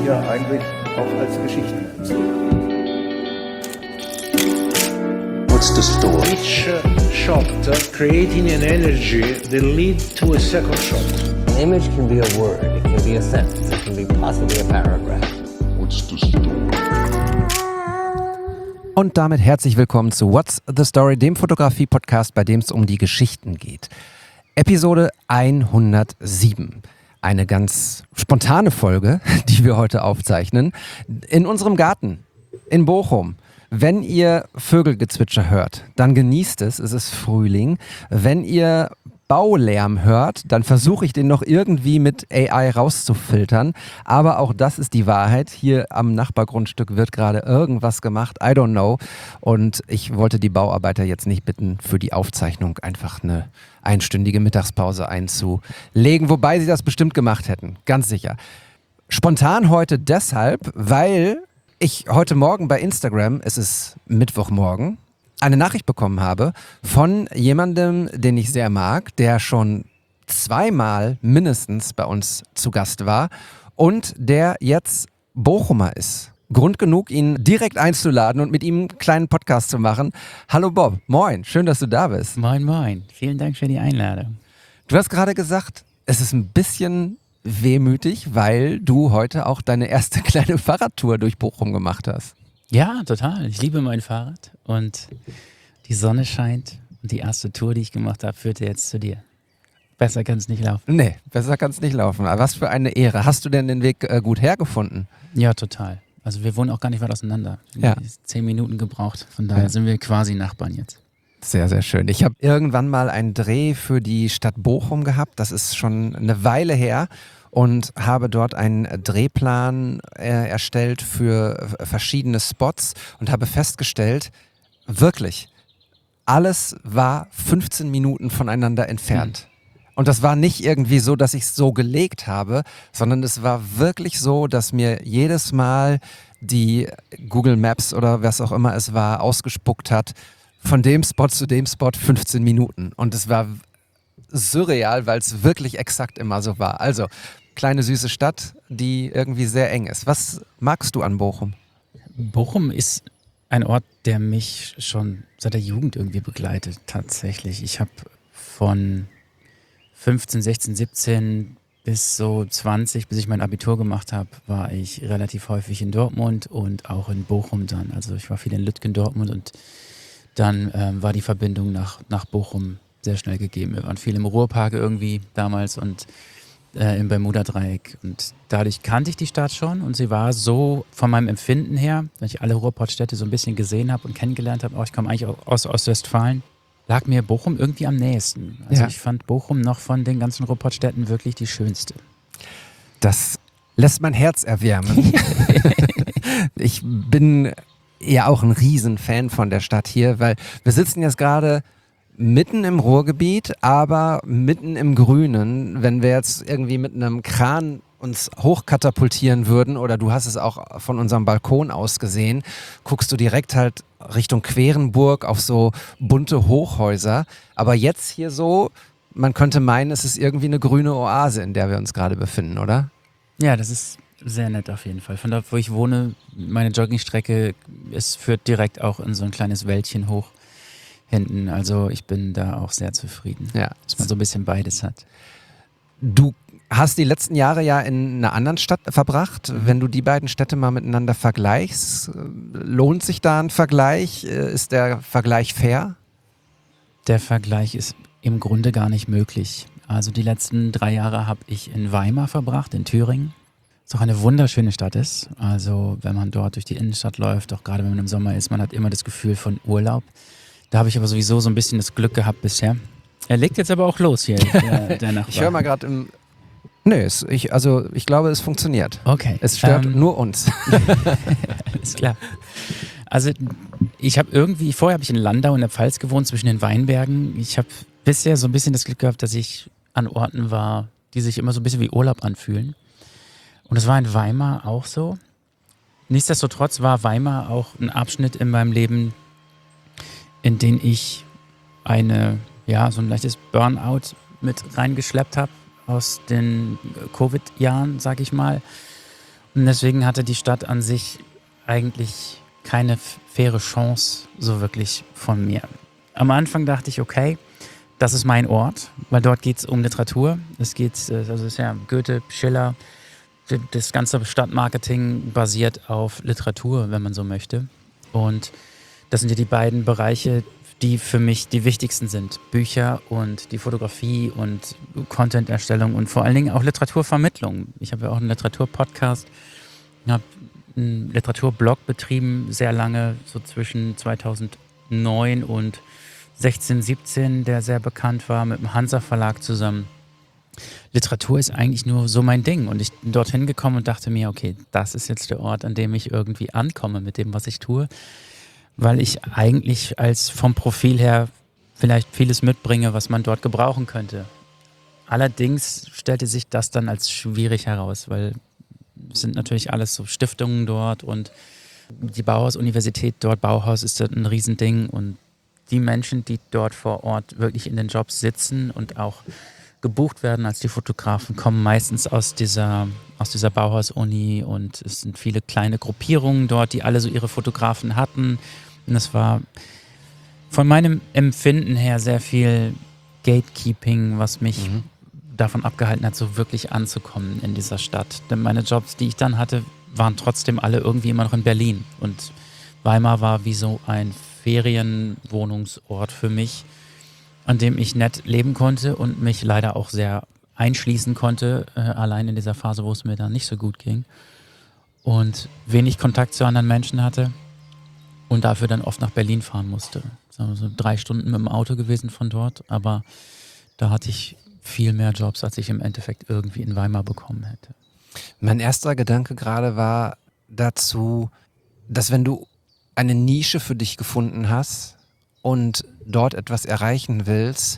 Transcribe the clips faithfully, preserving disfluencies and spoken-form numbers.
ja eigentlich auch als Geschichten erzählen. What's the story? Each uh, shot uh, creating an energy that leads to a second shot. An image can be a word, it can be a sentence, it can be possibly a paragraph. What's the story? Und damit herzlich willkommen zu What's the Story, dem Fotografie-Podcast, bei dem es um die Geschichten geht. Episode hundertsieben. Eine ganz spontane Folge, die wir heute aufzeichnen. In unserem Garten in Bochum. Wenn ihr Vögelgezwitscher hört, dann genießt es, es ist Frühling. Wenn ihr Baulärm hört, dann versuche ich den noch irgendwie mit A I rauszufiltern. Aber auch das ist die Wahrheit. Hier am Nachbargrundstück wird gerade irgendwas gemacht. I don't know. Und ich wollte die Bauarbeiter jetzt nicht bitten, für die Aufzeichnung einfach eine einstündige Mittagspause einzulegen. Wobei sie das bestimmt gemacht hätten. Ganz sicher. Spontan heute deshalb, weil ich heute Morgen bei Instagram, es ist Mittwochmorgen, eine Nachricht bekommen habe von jemandem, den ich sehr mag, der schon zweimal mindestens bei uns zu Gast war und der jetzt Bochumer ist. Grund genug, ihn direkt einzuladen und mit ihm einen kleinen Podcast zu machen. Hallo Bob, moin, schön, dass du da bist. Moin, moin. Vielen Dank für die Einladung. Du hast gerade gesagt, es ist ein bisschen wehmütig, weil du heute auch deine erste kleine Fahrradtour durch Bochum gemacht hast. Ja, total. Ich liebe mein Fahrrad und die Sonne scheint und die erste Tour, die ich gemacht habe, führte jetzt zu dir. Besser kann es nicht laufen. Nee, besser kann es nicht laufen. Aber was für eine Ehre. Hast du denn den Weg äh, gut hergefunden? Ja, total. Also wir wohnen auch gar nicht weit auseinander. Ja. Zehn Minuten gebraucht. Von daher Ja. sind wir quasi Nachbarn jetzt. Sehr, sehr schön. Ich habe irgendwann mal einen Dreh für die Stadt Bochum gehabt. Das ist schon eine Weile her. Und habe dort einen Drehplan äh, erstellt für äh, verschiedene Spots und habe festgestellt, wirklich, alles war fünfzehn Minuten voneinander entfernt. Mhm. Und das war nicht irgendwie so, dass ich es so gelegt habe, sondern es war wirklich so, dass mir jedes Mal die Google Maps oder was auch immer es war, ausgespuckt hat, von dem Spot zu dem Spot fünfzehn Minuten. Und es war surreal, weil es wirklich exakt immer so war. Also, kleine süße Stadt, die irgendwie sehr eng ist. Was magst du an Bochum? Bochum ist ein Ort, der mich schon seit der Jugend irgendwie begleitet, tatsächlich. Ich habe von fünfzehn, sechzehn, siebzehn bis so zwanzig, bis ich mein Abitur gemacht habe, war ich relativ häufig in Dortmund und auch in Bochum dann. Also ich war viel in Lütgen, Dortmund und dann ähm, war die Verbindung nach, nach Bochum sehr schnell gegeben. Wir waren viel im Ruhrpark irgendwie damals und äh, im Bermuda-Dreieck. Und dadurch kannte ich die Stadt schon und sie war so von meinem Empfinden her, wenn ich alle Ruhrpottstädte so ein bisschen gesehen habe und kennengelernt habe, auch ich komme eigentlich aus Ostwestfalen, lag mir Bochum irgendwie am nächsten. Also Ja. ich fand Bochum noch von den ganzen Ruhrpottstädten wirklich die schönste. Das lässt mein Herz erwärmen. Ich bin ja auch ein Riesenfan von der Stadt hier, weil wir sitzen jetzt gerade mitten im Ruhrgebiet, aber mitten im Grünen. Wenn wir jetzt irgendwie mit einem Kran uns hochkatapultieren würden, oder du hast es auch von unserem Balkon aus gesehen, guckst du direkt halt Richtung Querenburg auf so bunte Hochhäuser. Aber jetzt hier so, man könnte meinen, es ist irgendwie eine grüne Oase, in der wir uns gerade befinden, oder? Ja, das ist sehr nett auf jeden Fall. Von dort, wo ich wohne, meine Joggingstrecke, es führt direkt auch in so ein kleines Wäldchen hoch hinten. Also ich bin da auch sehr zufrieden, Ja. dass man so ein bisschen beides hat. Du hast die letzten Jahre ja in einer anderen Stadt verbracht. Wenn du die beiden Städte mal miteinander vergleichst, lohnt sich da ein Vergleich? Ist der Vergleich fair? Der Vergleich ist im Grunde gar nicht möglich. Also die letzten drei Jahre habe ich in Weimar verbracht, in Thüringen. Was auch eine wunderschöne Stadt ist. Also wenn man dort durch die Innenstadt läuft, auch gerade wenn man im Sommer ist, man hat immer das Gefühl von Urlaub. Da habe ich aber sowieso so ein bisschen das Glück gehabt bisher. Er legt jetzt aber auch los hier, der, der Nachbar. Ich höre mal gerade im... Nö, es, ich, also ich glaube, es funktioniert. Okay. Es stört ähm, nur uns. Alles klar. Also ich habe irgendwie, vorher habe ich in Landau in der Pfalz gewohnt, zwischen den Weinbergen. Ich habe bisher so ein bisschen das Glück gehabt, dass ich an Orten war, die sich immer so ein bisschen wie Urlaub anfühlen. Und das war in Weimar auch so. Nichtsdestotrotz war Weimar auch ein Abschnitt in meinem Leben, in den ich eine, ja, so ein leichtes Burnout mit reingeschleppt habe aus den Covid-Jahren, sag ich mal. Und deswegen hatte die Stadt an sich eigentlich keine faire Chance so wirklich von mir. Am Anfang dachte ich, okay, das ist mein Ort, weil dort geht es um Literatur. Es geht, also es ist ja Goethe, Schiller, das ganze Stadtmarketing basiert auf Literatur, wenn man so möchte. Und das sind ja die beiden Bereiche, die für mich die wichtigsten sind. Bücher und die Fotografie und Content-Erstellung und vor allen Dingen auch Literaturvermittlung. Ich habe ja auch einen Literaturpodcast, habe einen Literaturblog betrieben, sehr lange, so zwischen zweitausendneun und sechzehn, siebzehn, der sehr bekannt war, mit dem Hansa Verlag zusammen. Literatur ist eigentlich nur so mein Ding und ich bin dorthin gekommen und dachte mir, okay, das ist jetzt der Ort, an dem ich irgendwie ankomme mit dem, was ich tue, weil ich eigentlich als vom Profil her vielleicht vieles mitbringe, was man dort gebrauchen könnte. Allerdings stellte sich das dann als schwierig heraus, weil es sind natürlich alles so Stiftungen dort und die Bauhaus-Universität dort, Bauhaus ist ein Riesending und die Menschen, die dort vor Ort wirklich in den Jobs sitzen und auch gebucht werden als die Fotografen, kommen meistens aus dieser, aus dieser Bauhaus-Uni und es sind viele kleine Gruppierungen dort, die alle so ihre Fotografen hatten. Und es war von meinem Empfinden her sehr viel Gatekeeping, was mich mhm. davon abgehalten hat, so wirklich anzukommen in dieser Stadt. Denn meine Jobs, die ich dann hatte, waren trotzdem alle irgendwie immer noch in Berlin. Und Weimar war wie so ein Ferienwohnungsort für mich, an dem ich nett leben konnte und mich leider auch sehr einschließen konnte, äh, allein in dieser Phase, wo es mir dann nicht so gut ging und wenig Kontakt zu anderen Menschen hatte und dafür dann oft nach Berlin fahren musste. So drei Stunden mit dem Auto gewesen von dort, aber da hatte ich viel mehr Jobs, als ich im Endeffekt irgendwie in Weimar bekommen hätte. Mein erster Gedanke gerade war dazu, dass wenn du eine Nische für dich gefunden hast und dort etwas erreichen willst,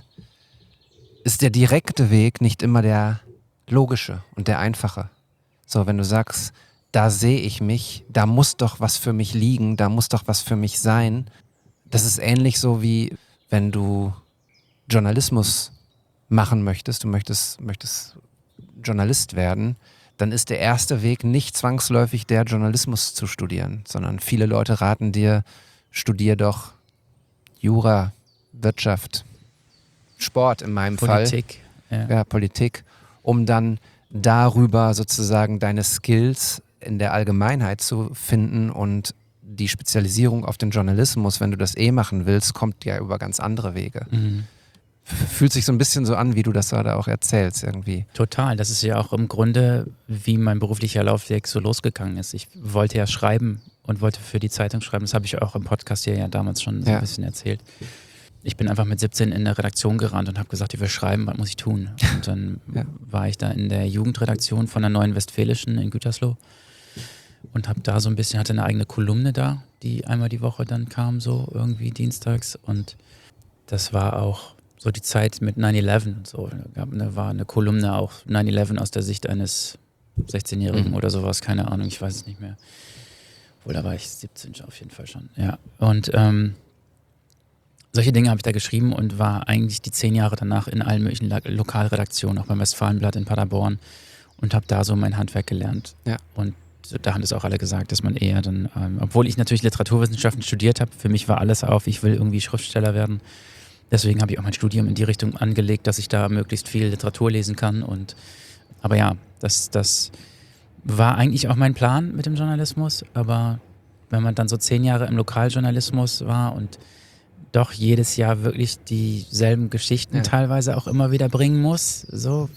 ist der direkte Weg nicht immer der logische und der einfache. So, wenn du sagst, da sehe ich mich, da muss doch was für mich liegen, da muss doch was für mich sein. Das ist ähnlich so wie, wenn du Journalismus machen möchtest, du möchtest, möchtest Journalist werden, dann ist der erste Weg nicht zwangsläufig der, Journalismus zu studieren, sondern viele Leute raten dir, studier doch Jura, Wirtschaft, Sport in meinem Politik, Fall. Ja. ja, Politik, um dann darüber sozusagen deine Skills in der Allgemeinheit zu finden und die Spezialisierung auf den Journalismus, wenn du das eh machen willst, kommt ja über ganz andere Wege. Mhm. Fühlt sich so ein bisschen so an, wie du das gerade auch erzählst irgendwie. Total, das ist ja auch im Grunde, wie mein beruflicher Laufweg so losgegangen ist. Ich wollte ja schreiben und wollte für die Zeitung schreiben. Das habe ich auch im Podcast hier ja damals schon so ja. ein bisschen erzählt. Ich bin einfach mit siebzehn in der Redaktion gerannt und habe gesagt, ich will schreiben, was muss ich tun? Und dann ja. war ich da in der Jugendredaktion von der Neuen Westfälischen in Gütersloh und habe da so ein bisschen, hatte eine eigene Kolumne da, die einmal die Woche dann kam, so irgendwie dienstags. Und das war auch so die Zeit mit nine eleven und so. Da war eine Kolumne auch nine eleven aus der Sicht eines sechzehnjährigen mhm. oder sowas, keine Ahnung, ich weiß es nicht mehr. Obwohl, da war ich siebzehn auf jeden Fall schon. Ja. Und ähm, solche Dinge habe ich da geschrieben und war eigentlich die zehn Jahre danach in allen möglichen La- Lokalredaktionen, auch beim Westfalenblatt in Paderborn und habe da so mein Handwerk gelernt. Ja. Und da haben das auch alle gesagt, dass man eher dann, ähm, obwohl ich natürlich Literaturwissenschaften studiert habe, für mich war alles auf, ich will irgendwie Schriftsteller werden. Deswegen habe ich auch mein Studium in die Richtung angelegt, dass ich da möglichst viel Literatur lesen kann. Und aber ja, das, das war eigentlich auch mein Plan mit dem Journalismus. Aber wenn man dann so zehn Jahre im Lokaljournalismus war und doch jedes Jahr wirklich dieselben Geschichten ja. teilweise auch immer wieder bringen muss, so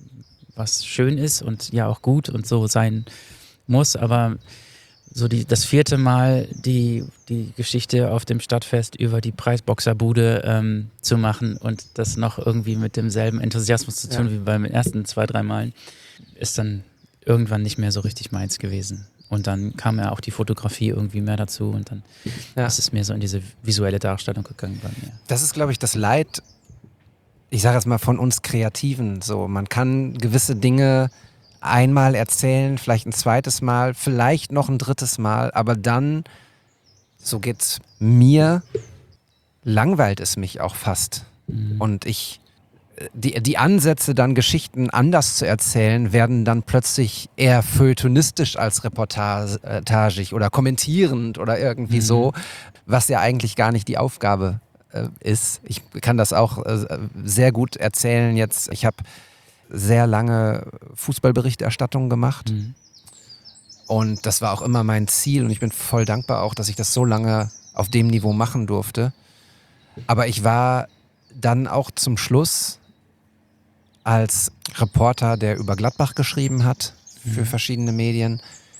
was schön ist und ja auch gut und so sein muss, aber so die, das vierte Mal die, die Geschichte auf dem Stadtfest über die Preisboxerbude ähm, zu machen und das noch irgendwie mit demselben Enthusiasmus zu tun ja. wie beim ersten zwei, drei Malen, ist dann irgendwann nicht mehr so richtig meins gewesen. Und dann kam ja auch die Fotografie irgendwie mehr dazu und dann ja. ist es mehr so in diese visuelle Darstellung gegangen bei mir. Das ist, glaube ich, das Leid, ich sage jetzt mal von uns Kreativen so. Man kann gewisse Dinge einmal erzählen, vielleicht ein zweites Mal, vielleicht noch ein drittes Mal, aber dann, so geht's mir, langweilt es mich auch fast. Mhm. Und ich die, die Ansätze, dann Geschichten anders zu erzählen, werden dann plötzlich eher feuilletonistisch als reportagig oder kommentierend oder irgendwie mhm. so, was ja eigentlich gar nicht die Aufgabe äh, ist. Ich kann das auch äh, sehr gut erzählen jetzt. Ich habe sehr lange Fußballberichterstattung gemacht. Mhm. Und das war auch immer mein Ziel und ich bin voll dankbar auch, dass ich das so lange auf dem Niveau machen durfte. Aber ich war dann auch zum Schluss als Reporter, der über Gladbach geschrieben hat für mhm. verschiedene Medien.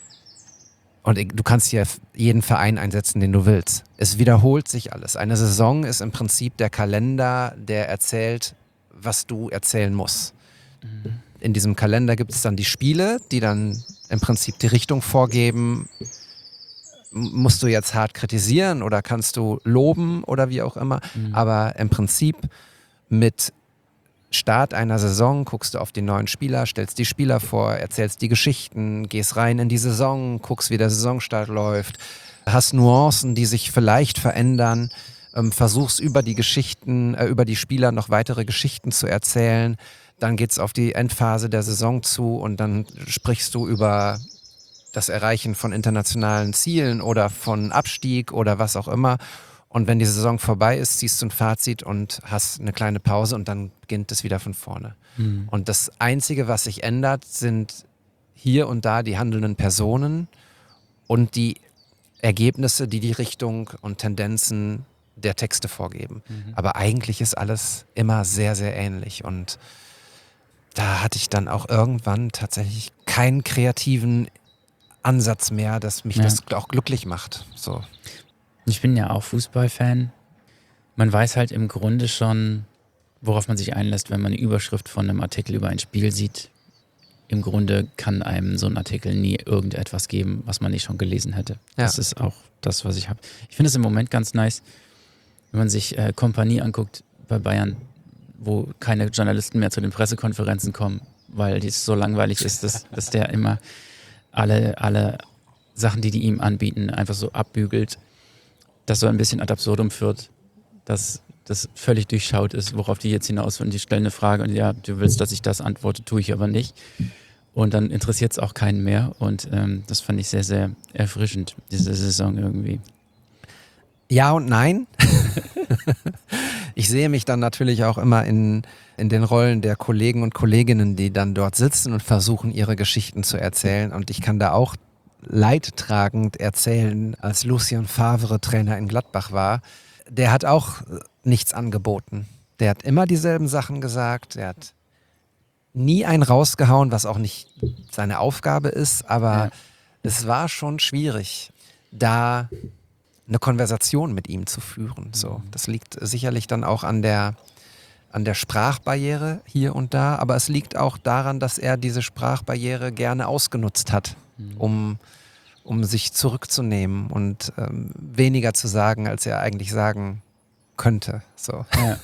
Und ich, du kannst hier jeden Verein einsetzen, den du willst. Es wiederholt sich alles. Eine Saison ist im Prinzip der Kalender, der erzählt, was du erzählen musst. Mhm. In diesem Kalender gibt es dann die Spiele, die dann im Prinzip die Richtung vorgeben. Musst du jetzt hart kritisieren oder kannst du loben oder wie auch immer. Mhm. Aber im Prinzip mit Start einer Saison guckst du auf die neuen Spieler, stellst die Spieler vor, erzählst die Geschichten, gehst rein in die Saison, guckst, wie der Saisonstart läuft, hast Nuancen, die sich vielleicht verändern, ähm, versuchst über die Geschichten, äh, über die Spieler noch weitere Geschichten zu erzählen. Dann geht's auf die Endphase der Saison zu und dann sprichst du über das Erreichen von internationalen Zielen oder von Abstieg oder was auch immer. Und wenn die Saison vorbei ist, ziehst du ein Fazit und hast eine kleine Pause und dann beginnt es wieder von vorne. Mhm. Und das Einzige, was sich ändert, sind hier und da die handelnden Personen und die Ergebnisse, die die Richtung und Tendenzen der Texte vorgeben. Mhm. Aber eigentlich ist alles immer sehr, sehr ähnlich. Und da hatte ich dann auch irgendwann tatsächlich keinen kreativen Ansatz mehr, dass mich ja. das auch glücklich macht. So. Ich bin ja auch Fußballfan. Man weiß halt im Grunde schon, worauf man sich einlässt, wenn man eine Überschrift von einem Artikel über ein Spiel sieht. Im Grunde kann einem so ein Artikel nie irgendetwas geben, was man nicht schon gelesen hätte. Ja. Das ist auch das, was ich habe. Ich finde es im Moment ganz nice, wenn man sich äh, Kompanie anguckt bei Bayern, wo keine Journalisten mehr zu den Pressekonferenzen kommen, weil es so langweilig ist, dass, dass der immer alle, alle Sachen, die die ihm anbieten, einfach so abbügelt. Das so ein bisschen ad absurdum führt, dass das völlig durchschaut ist, worauf die jetzt hinaus und die stellen eine Frage und ja, du willst, dass ich das antworte, tue ich aber nicht. Und dann interessiert es auch keinen mehr und ähm, das fand ich sehr, sehr erfrischend, diese Saison irgendwie. Ja und nein. Ich sehe mich dann natürlich auch immer in, in den Rollen der Kollegen und Kolleginnen, die dann dort sitzen und versuchen, ihre Geschichten zu erzählen und ich kann da auch leidtragend erzählen, als Lucien Favre Trainer in Gladbach war. Der hat auch nichts angeboten. Der hat immer dieselben Sachen gesagt. Der hat nie einen rausgehauen, was auch nicht seine Aufgabe ist. Aber ja. es war schon schwierig, da eine Konversation mit ihm zu führen. So, das liegt sicherlich dann auch an der, an der Sprachbarriere hier und da. Aber es liegt auch daran, dass er diese Sprachbarriere gerne ausgenutzt hat, um, um sich zurückzunehmen und ähm, weniger zu sagen, als er eigentlich sagen könnte. So. Ja.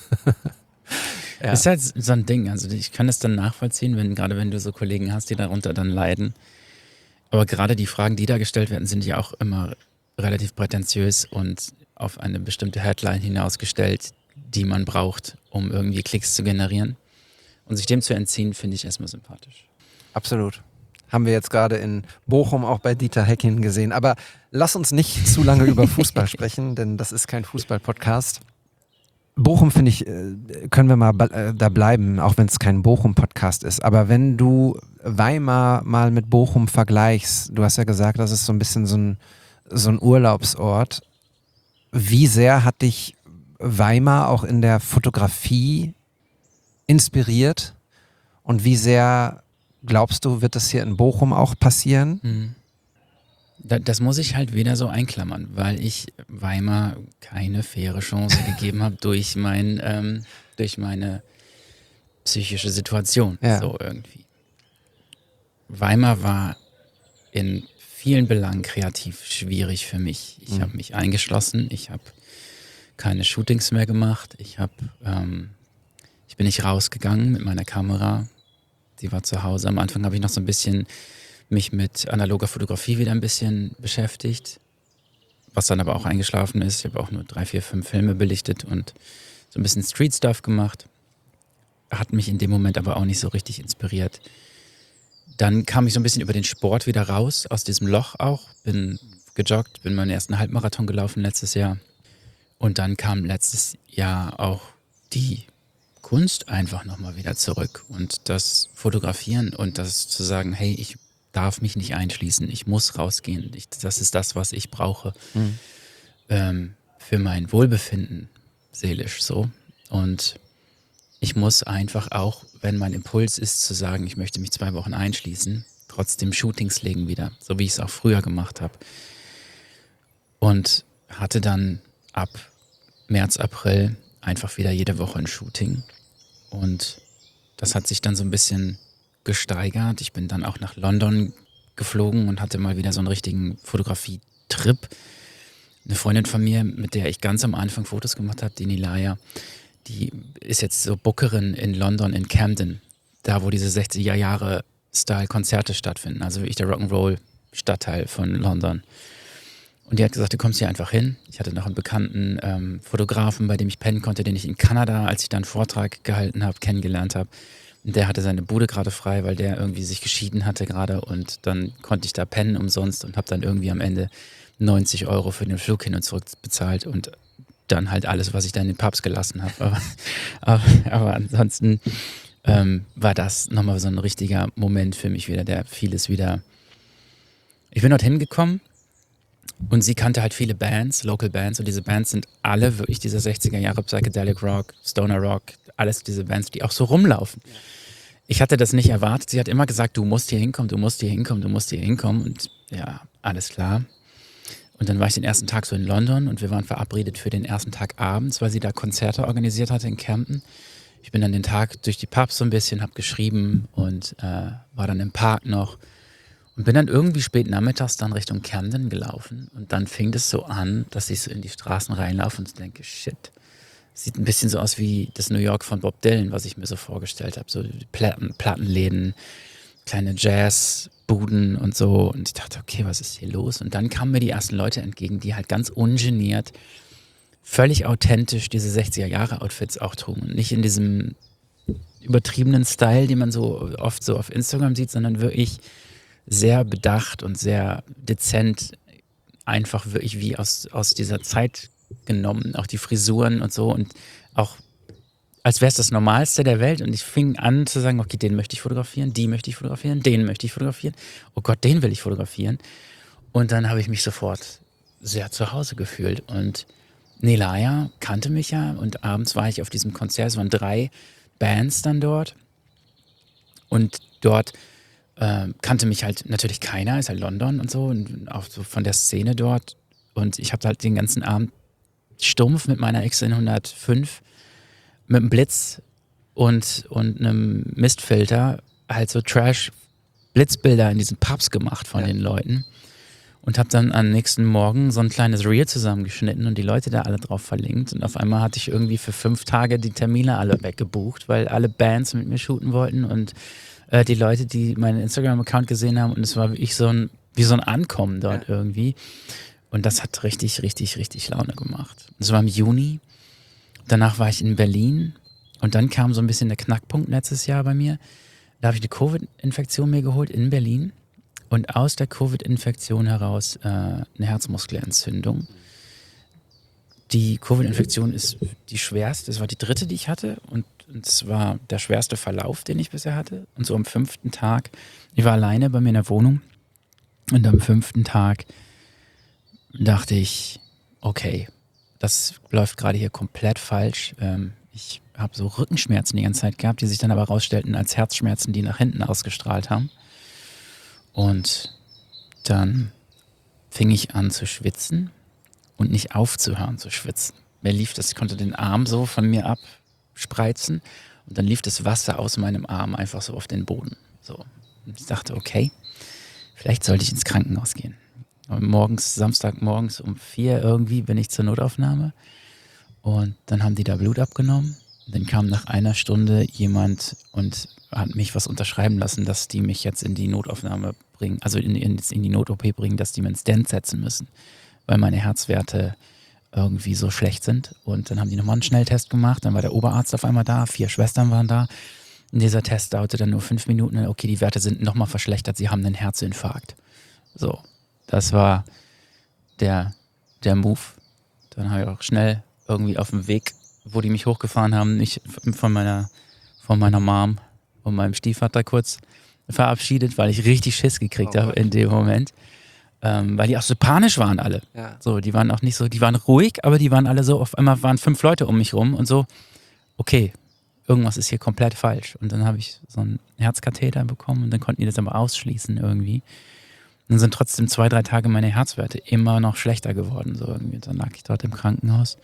Ja. Ist halt so ein Ding, also ich kann es dann nachvollziehen, wenn, gerade wenn du so Kollegen hast, die darunter dann leiden. Aber gerade die Fragen, die da gestellt werden, sind ja auch immer relativ prätentiös und auf eine bestimmte Headline hinausgestellt, die man braucht, um irgendwie Klicks zu generieren. Und sich dem zu entziehen, finde ich erstmal sympathisch. Absolut. Haben wir jetzt gerade in Bochum auch bei Dieter Hecking gesehen. Aber lass uns nicht zu lange über Fußball sprechen, denn das ist kein Fußball-Podcast. Bochum, finde ich, können wir mal da bleiben, auch wenn es kein Bochum-Podcast ist. Aber wenn du Weimar mal mit Bochum vergleichst, du hast ja gesagt, das ist so ein bisschen so ein, so ein Urlaubsort. Wie sehr hat dich Weimar auch in der Fotografie inspiriert? Und wie sehr glaubst du, wird das hier in Bochum auch passieren? Mhm. Das muss ich halt wieder so einklammern, weil ich Weimar keine faire Chance gegeben habe durch, mein, ähm, durch meine psychische Situation. Ja. So irgendwie. Weimar war in vielen Belangen kreativ schwierig für mich. Ich mhm. habe mich eingeschlossen, ich habe keine Shootings mehr gemacht, ich, hab, ähm, ich bin nicht rausgegangen mit meiner Kamera. Die war zu Hause. Am Anfang habe ich noch so ein bisschen mich mit analoger Fotografie wieder ein bisschen beschäftigt, was dann aber auch eingeschlafen ist. Ich habe auch nur drei, vier, fünf Filme belichtet und so ein bisschen Street-Stuff gemacht. hat mich in dem Moment aber auch nicht so richtig inspiriert. Dann kam ich so ein bisschen über den Sport wieder raus, aus diesem Loch auch, bin gejoggt, bin meinen ersten Halbmarathon gelaufen letztes Jahr. Und dann kam letztes Jahr auch die Kunst einfach nochmal wieder zurück und das Fotografieren und das zu sagen, hey, ich darf mich nicht einschließen, ich muss rausgehen, ich, das ist das, was ich brauche mhm. ähm, für mein Wohlbefinden, seelisch so. Und ich muss einfach auch, wenn mein Impuls ist zu sagen, ich möchte mich zwei Wochen einschließen, trotzdem Shootings legen wieder, so wie ich es auch früher gemacht habe. Und hatte dann ab März, April einfach wieder jede Woche ein Shooting. Und das hat sich dann so ein bisschen gesteigert. Ich bin dann auch nach London geflogen und hatte mal wieder so einen richtigen Fotografie-Trip. Eine Freundin von mir, mit der ich ganz am Anfang Fotos gemacht habe, die Nilaya, die ist jetzt so Bookerin in London, in Camden, da wo diese sechziger Jahre Style-Konzerte stattfinden, also wirklich der Rock'n'Roll-Stadtteil von London. Und die hat gesagt, du kommst hier einfach hin. Ich hatte noch einen bekannten ähm, Fotografen, bei dem ich pennen konnte, den ich in Kanada, als ich da einen Vortrag gehalten habe, kennengelernt habe. Und der hatte seine Bude gerade frei, weil der irgendwie sich geschieden hatte gerade. Und dann konnte ich da pennen umsonst und habe dann irgendwie am Ende neunzig Euro für den Flug hin und zurück bezahlt und dann halt alles, was ich da in den Pubs gelassen habe. Aber, aber, aber ansonsten ähm, war das nochmal so ein richtiger Moment für mich wieder, der vieles wieder... Ich bin dorthin gekommen. Und sie kannte halt viele Bands, Local Bands, und diese Bands sind alle wirklich diese sechziger Jahre Psychedelic Rock, Stoner Rock, alles diese Bands, die auch so rumlaufen. Ich hatte das nicht erwartet. Sie hat immer gesagt, du musst hier hinkommen, du musst hier hinkommen, du musst hier hinkommen. Und ja, alles klar. Und dann war ich den ersten Tag so in London und wir waren verabredet für den ersten Tag abends, weil sie da Konzerte organisiert hatte in Camden. Ich bin dann den Tag durch die Pubs so ein bisschen, habe geschrieben und äh, war dann im Park noch. Und bin dann irgendwie spät nachmittags dann Richtung Camden gelaufen und dann fing es so an, dass ich so in die Straßen reinlaufe und denke, shit, sieht ein bisschen so aus wie das New York von Bob Dylan, was ich mir so vorgestellt habe. So Platten, Plattenläden, kleine Jazzbuden und so. Und ich dachte, okay, was ist hier los? Und dann kamen mir die ersten Leute entgegen, die halt ganz ungeniert, völlig authentisch diese sechziger-Jahre-Outfits auch trugen. Und nicht in diesem übertriebenen Style, den man so oft so auf Instagram sieht, sondern wirklich sehr bedacht und sehr dezent, einfach wirklich wie aus, aus dieser Zeit genommen, auch die Frisuren und so und auch als wäre es das Normalste der Welt und ich fing an zu sagen, okay, den möchte ich fotografieren, die möchte ich fotografieren, den möchte ich fotografieren, oh Gott, den will ich fotografieren und dann habe ich mich sofort sehr zu Hause gefühlt und Nilaya kannte mich ja und abends war ich auf diesem Konzert, es waren drei Bands dann dort und dort Äh, kannte mich halt natürlich keiner, ist halt London und so und auch so von der Szene dort und ich habe halt den ganzen Abend stumpf mit meiner X N hundertfünf mit einem Blitz und, und einem Mistfilter halt so Trash-Blitzbilder in diesen Pubs gemacht von ja. den Leuten und habe dann am nächsten Morgen so ein kleines Reel zusammengeschnitten und die Leute da alle drauf verlinkt und auf einmal hatte ich irgendwie für fünf Tage die Termine alle weggebucht, weil alle Bands mit mir shooten wollten und die Leute, die meinen Instagram-Account gesehen haben und es war wie so ein, wie so ein Ankommen dort ja. irgendwie. Und das hat richtig, richtig, richtig Laune gemacht. Das war im Juni. Danach war ich in Berlin und dann kam so ein bisschen der Knackpunkt letztes Jahr bei mir. Da habe ich eine Covid-Infektion mir geholt in Berlin und aus der Covid-Infektion heraus äh, eine Herzmuskelentzündung. Die Covid-Infektion ist die schwerste, das war die dritte, die ich hatte und es war der schwerste Verlauf, den ich bisher hatte. Und so am fünften Tag, ich war alleine bei mir in der Wohnung und am fünften Tag dachte ich, okay, das läuft gerade hier komplett falsch. Ähm, ich habe so Rückenschmerzen die ganze Zeit gehabt, die sich dann aber herausstellten als Herzschmerzen, die nach hinten ausgestrahlt haben. Und dann fing ich an zu schwitzen und nicht aufzuhören zu schwitzen. Mir lief das, ich konnte den Arm so von mir abspreizen und dann lief das Wasser aus meinem Arm einfach so auf den Boden. So. Und ich dachte, okay, vielleicht sollte ich ins Krankenhaus gehen. Und morgens, Samstagmorgens um vier irgendwie bin ich zur Notaufnahme und dann haben die da Blut abgenommen. Dann kam nach einer Stunde jemand und hat mich was unterschreiben lassen, dass die mich jetzt in die Notaufnahme bringen, also in, in, in die Not-O P bringen, dass die mir einen Stent setzen müssen, weil meine Herzwerte irgendwie so schlecht sind. Und dann haben die nochmal einen Schnelltest gemacht, dann war der Oberarzt auf einmal da, vier Schwestern waren da. Und dieser Test dauerte dann nur fünf Minuten. Okay, die Werte sind nochmal verschlechtert, sie haben einen Herzinfarkt. So, das war der, der Move. Dann habe ich auch schnell irgendwie auf dem Weg, wo die mich hochgefahren haben, mich von meiner, von meiner Mom und meinem Stiefvater kurz verabschiedet, weil ich richtig Schiss gekriegt Oh habe in dem Moment. Ähm, weil die auch so panisch waren alle. Ja. So, die waren auch nicht so, die waren ruhig, aber die waren alle so, auf einmal waren fünf Leute um mich rum und so, okay, irgendwas ist hier komplett falsch. Und dann habe ich so einen Herzkatheter bekommen und dann konnten die das aber ausschließen irgendwie. Und dann sind trotzdem zwei, drei Tage meine Herzwerte immer noch schlechter geworden. So irgendwie. Dann lag ich dort im Krankenhaus.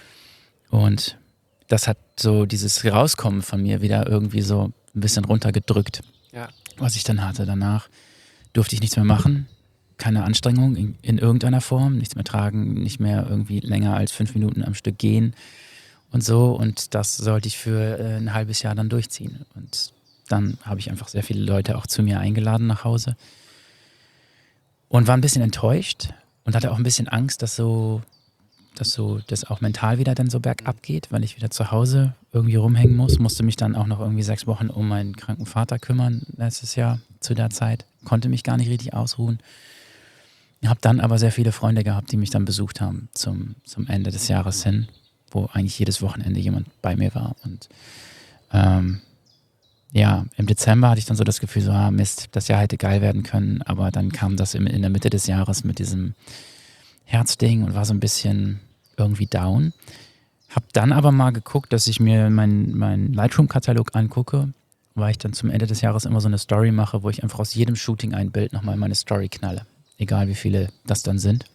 Und das hat so dieses Rauskommen von mir wieder irgendwie so ein bisschen runtergedrückt. Ja. Was ich dann hatte. Danach durfte ich nichts mehr machen. Keine Anstrengung in, in irgendeiner Form. Nichts mehr tragen, nicht mehr irgendwie länger als fünf Minuten am Stück gehen. Und so, und das sollte ich für äh, ein halbes Jahr dann durchziehen. Und dann habe ich einfach sehr viele Leute auch zu mir eingeladen nach Hause und war ein bisschen enttäuscht und hatte auch ein bisschen Angst, dass so, dass so das auch mental wieder dann so bergab geht, weil ich wieder zu Hause irgendwie rumhängen muss. Musste mich dann auch noch irgendwie sechs Wochen um meinen kranken Vater kümmern letztes Jahr zu der Zeit. Konnte mich gar nicht richtig ausruhen. Habe dann aber sehr viele Freunde gehabt, die mich dann besucht haben zum, zum Ende des Jahres hin, wo eigentlich jedes Wochenende jemand bei mir war. Und ähm, ja, im Dezember hatte ich dann so das Gefühl, so, ah Mist, das Jahr hätte geil werden können, aber dann kam das im, in der Mitte des Jahres mit diesem Herzding und war so ein bisschen irgendwie down. Hab dann aber mal geguckt, dass ich mir meinen mein Lightroom-Katalog angucke, weil ich dann zum Ende des Jahres immer so eine Story mache, wo ich einfach aus jedem Shooting ein Bild nochmal in meine Story knalle. Egal wie viele das dann sind.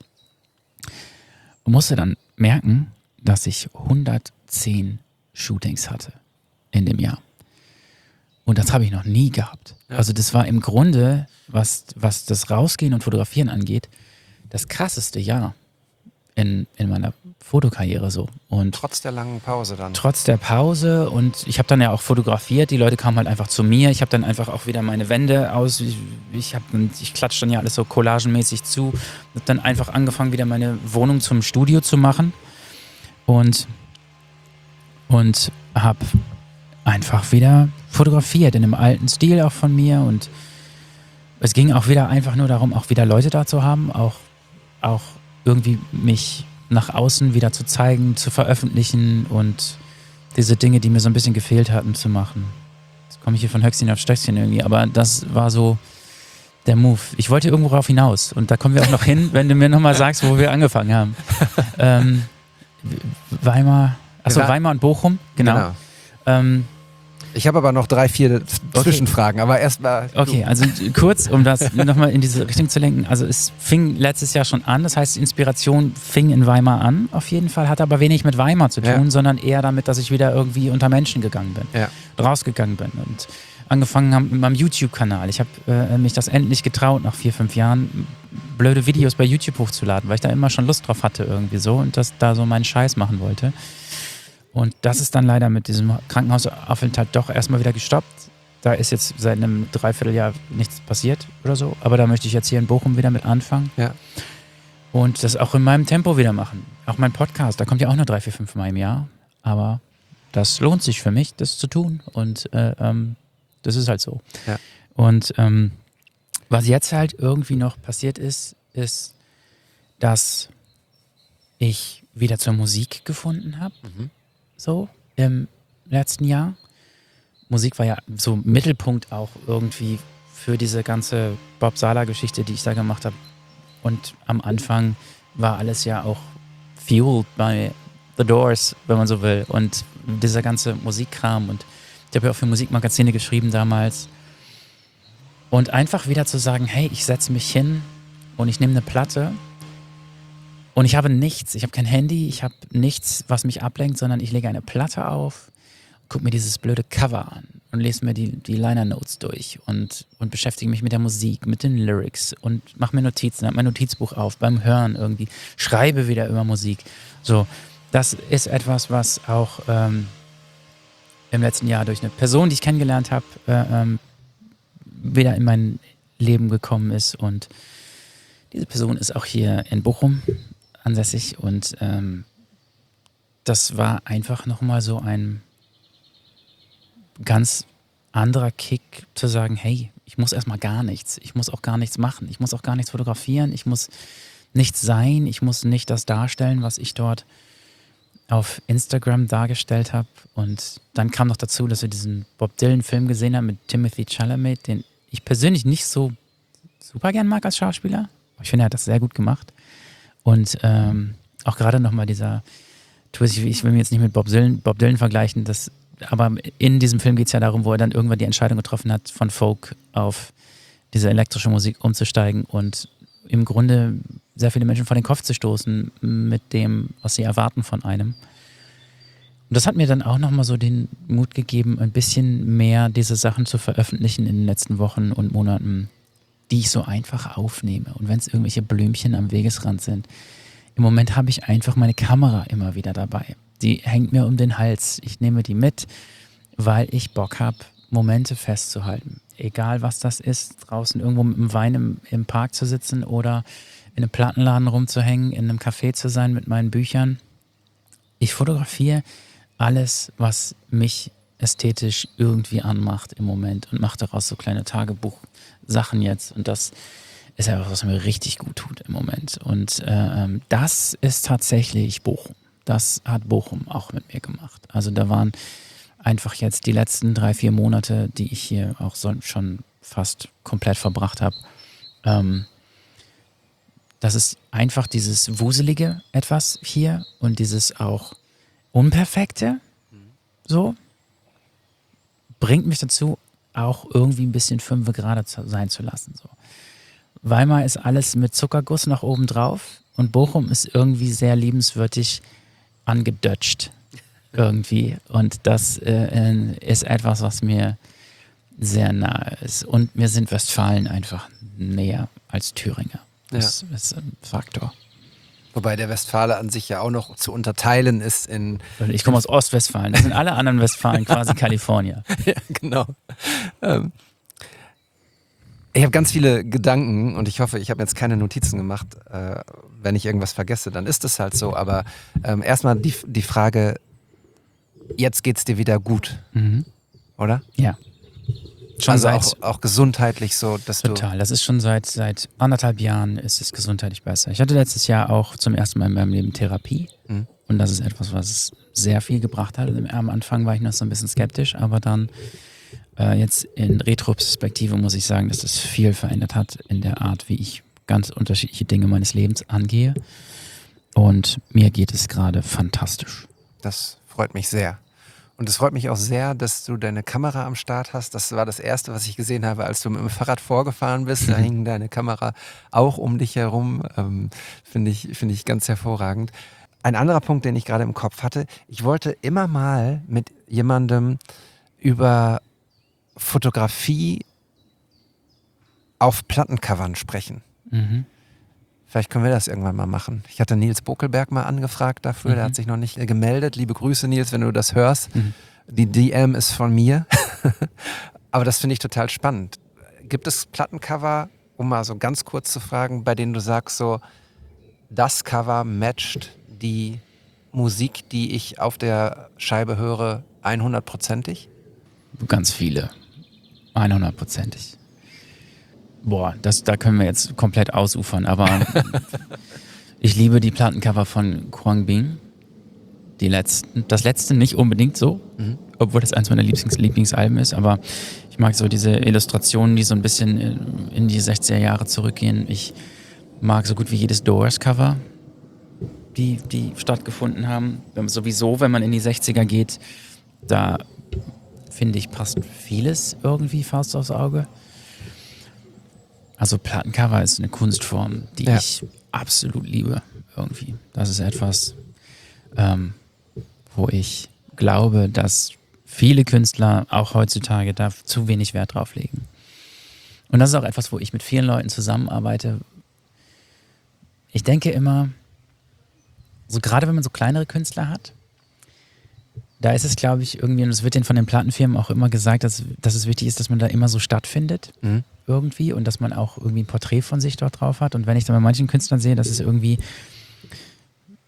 Und musste dann merken, dass ich hundertzehn Shootings hatte in dem Jahr. Und das habe ich noch nie gehabt. Also das war im Grunde, was, was das Rausgehen und Fotografieren angeht, das krasseste Jahr in, in meiner Fotokarriere so. Und Trotz der langen Pause dann. trotz der Pause, und ich habe dann ja auch fotografiert, die Leute kamen halt einfach zu mir, ich habe dann einfach auch wieder meine Wände aus, ich, ich, hab, ich klatsche dann ja alles so collagenmäßig zu, habe dann einfach angefangen, wieder meine Wohnung zum Studio zu machen und, und habe einfach wieder fotografiert in einem alten Stil auch von mir, und es ging auch wieder einfach nur darum, auch wieder Leute da zu haben, auch, auch irgendwie mich nach außen wieder zu zeigen, zu veröffentlichen und diese Dinge, die mir so ein bisschen gefehlt hatten, zu machen. Jetzt komme ich hier von Höchstchen auf Stöckchen irgendwie, aber das war so der Move. Ich wollte irgendwo rauf hinaus, und da kommen wir auch noch hin, wenn du mir nochmal sagst, wo wir angefangen haben. ähm, Weimar, achso, Ja. Weimar und Bochum, genau. Genau. Ähm, Ich habe aber noch drei, vier Zwischenfragen, aber erstmal. Okay, also kurz, um das nochmal in diese Richtung zu lenken. Also es fing letztes Jahr schon an, das heißt, die Inspiration fing in Weimar an, auf jeden Fall, hat aber wenig mit Weimar zu tun, Ja. sondern eher damit, dass ich wieder irgendwie unter Menschen gegangen bin, Ja. rausgegangen bin und angefangen habe mit meinem YouTube-Kanal. Ich habe äh, mich das endlich getraut, nach vier, fünf Jahren blöde Videos bei YouTube hochzuladen, weil ich da immer schon Lust drauf hatte irgendwie so und das da so meinen Scheiß machen wollte. Und das ist dann leider mit diesem Krankenhausaufenthalt doch erstmal wieder gestoppt. Da ist jetzt seit einem Dreivierteljahr nichts passiert oder so. Aber da möchte ich jetzt hier in Bochum wieder mit anfangen. Ja. Und das auch in meinem Tempo wieder machen. Auch mein Podcast, da kommt ja auch nur drei, vier, fünf Mal im Jahr. Aber das lohnt sich für mich, das zu tun. Und äh, ähm, das ist halt so. Ja. Und ähm, was jetzt halt irgendwie noch passiert ist, ist, dass ich wieder zur Musik gefunden habe. Mhm. So im letzten Jahr. Musik war ja so Mittelpunkt auch irgendwie für diese ganze Bob Sala-Geschichte, die ich da gemacht habe. Und am Anfang war alles ja auch fueled by The Doors, wenn man so will. Und dieser ganze Musikkram. Und ich habe ja auch für Musikmagazine geschrieben damals. Und einfach wieder zu sagen, hey, ich setze mich hin und ich nehme eine Platte. Und ich habe nichts, ich habe kein Handy, ich habe nichts, was mich ablenkt, sondern ich lege eine Platte auf, gucke mir dieses blöde Cover an und lese mir die, die Liner-Notes durch und, und beschäftige mich mit der Musik, mit den Lyrics und mache mir Notizen, habe mein Notizbuch auf beim Hören irgendwie, schreibe wieder über Musik. So, das ist etwas, was auch ähm, im letzten Jahr durch eine Person, die ich kennengelernt habe, äh, ähm, wieder in mein Leben gekommen ist, und diese Person ist auch hier in Bochum. ansässig und ähm, das war einfach nochmal so ein ganz anderer Kick zu sagen, hey, ich muss erstmal gar nichts, ich muss auch gar nichts machen, ich muss auch gar nichts fotografieren, ich muss nichts sein, ich muss nicht das darstellen, was ich dort auf Instagram dargestellt habe. Und dann kam noch dazu, dass wir diesen Bob Dylan-Film gesehen haben mit Timothy Chalamet, den ich persönlich nicht so super gern mag als Schauspieler. Aber ich finde, er hat das sehr gut gemacht. Und ähm, auch gerade nochmal dieser Twist, ich will mich jetzt nicht mit Bob Dylan, Bob Dylan vergleichen, das, aber in diesem Film geht es ja darum, wo er dann irgendwann die Entscheidung getroffen hat, von Folk auf diese elektrische Musik umzusteigen und im Grunde sehr viele Menschen vor den Kopf zu stoßen mit dem, was sie erwarten von einem. Und das hat mir dann auch nochmal so den Mut gegeben, ein bisschen mehr diese Sachen zu veröffentlichen in den letzten Wochen und Monaten, die ich so einfach aufnehme. Und wenn es irgendwelche Blümchen am Wegesrand sind, im Moment habe ich einfach meine Kamera immer wieder dabei. Die hängt mir um den Hals. Ich nehme die mit, weil ich Bock habe, Momente festzuhalten. Egal was das ist, draußen irgendwo mit dem Wein im, im Park zu sitzen oder in einem Plattenladen rumzuhängen, in einem Café zu sein mit meinen Büchern. Ich fotografiere alles, was mich ästhetisch irgendwie anmacht im Moment und mache daraus so kleine Tagebuchsachen jetzt. Und das ist einfach, was mir richtig gut tut im Moment. Und äh, das ist tatsächlich Bochum. Das hat Bochum auch mit mir gemacht. Also da waren einfach jetzt die letzten drei, vier Monate, die ich hier auch so, schon fast komplett verbracht habe. Ähm, das ist einfach dieses Wuselige etwas hier und dieses auch Unperfekte, so, bringt mich dazu, auch irgendwie ein bisschen fünfe gerade zu sein zu lassen. So. Weimar ist alles mit Zuckerguss nach oben drauf und Bochum ist irgendwie sehr liebenswürdig angedötscht. Irgendwie. Und das äh, ist etwas, was mir sehr nahe ist. Und mir sind Westfalen einfach näher als Thüringer. Das ja. ist ein Faktor. Wobei der Westfale an sich ja auch noch zu unterteilen ist in... Ich komme aus Ostwestfalen. Das sind alle anderen Westfalen quasi Kalifornier. Ja, genau. Ähm, ich habe ganz viele Gedanken und ich hoffe, ich habe jetzt keine Notizen gemacht. Äh, wenn ich irgendwas vergesse, dann ist es halt so. Aber ähm, erstmal die, die Frage, jetzt geht's dir wieder gut, mhm. oder? Ja. Schon also seit, auch, auch gesundheitlich so, dass total. du... Total, das ist schon seit, seit anderthalb Jahren ist es gesundheitlich besser. Ich hatte letztes Jahr auch zum ersten Mal in meinem Leben Therapie mhm. und das ist etwas, was es sehr viel gebracht hat. Am Anfang war ich noch so ein bisschen skeptisch, aber dann äh, jetzt in Retroperspektive muss ich sagen, dass es viel verändert hat in der Art, wie ich ganz unterschiedliche Dinge meines Lebens angehe und mir geht es gerade fantastisch. Das freut mich sehr. Und es freut mich auch sehr, dass du deine Kamera am Start hast. Das war das Erste, was ich gesehen habe, als du mit dem Fahrrad vorgefahren bist. Da hing deine Kamera auch um dich herum. Ähm, finde ich, finde ich ganz hervorragend. Ein anderer Punkt, den ich gerade im Kopf hatte. Ich wollte immer mal mit jemandem über Fotografie auf Plattencovern sprechen. Mhm. Vielleicht können wir das irgendwann mal machen. Ich hatte Nils Bokelberg mal angefragt dafür, mhm. der hat sich noch nicht gemeldet. Liebe Grüße, Nils, wenn du das hörst. Mhm. Die D M ist von mir. Aber das finde ich total spannend. Gibt es Plattencover, um mal so ganz kurz zu fragen, bei denen du sagst so, das Cover matcht die Musik, die ich auf der Scheibe höre, hundertprozentig? Ganz viele. hundertprozentig. Boah, das, da können wir jetzt komplett ausufern, aber ich liebe die Plattencover von Quang Bing. Die letzten, das letzte nicht unbedingt so, mhm. obwohl das eins meiner Lieblings- Lieblingsalben ist, aber ich mag so diese Illustrationen, die so ein bisschen in, in die sechziger Jahre zurückgehen. Ich mag so gut wie jedes Doors-Cover, die, die stattgefunden haben. Sowieso, wenn man in die sechziger geht, da finde ich, passt vieles irgendwie fast aufs Auge. Also Plattencover ist eine Kunstform, die ja. ich absolut liebe irgendwie. Das ist etwas, ähm, wo ich glaube, dass viele Künstler auch heutzutage da zu wenig Wert drauf legen. Und das ist auch etwas, wo ich mit vielen Leuten zusammenarbeite. Ich denke immer, so gerade wenn man so kleinere Künstler hat, da ist es, glaube ich, irgendwie, und es wird denen von den Plattenfirmen auch immer gesagt, dass, dass es wichtig ist, dass man da immer so stattfindet, mhm. irgendwie, und dass man auch irgendwie ein Porträt von sich dort drauf hat. Und wenn ich dann bei manchen Künstlern sehe, dass es irgendwie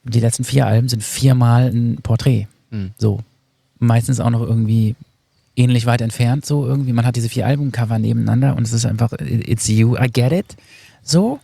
die letzten vier Alben sind viermal ein Porträt. Mhm. So. Meistens auch noch irgendwie ähnlich weit entfernt, so irgendwie. Man hat diese vier Albumcover nebeneinander und es ist einfach, it's you, I get it. So.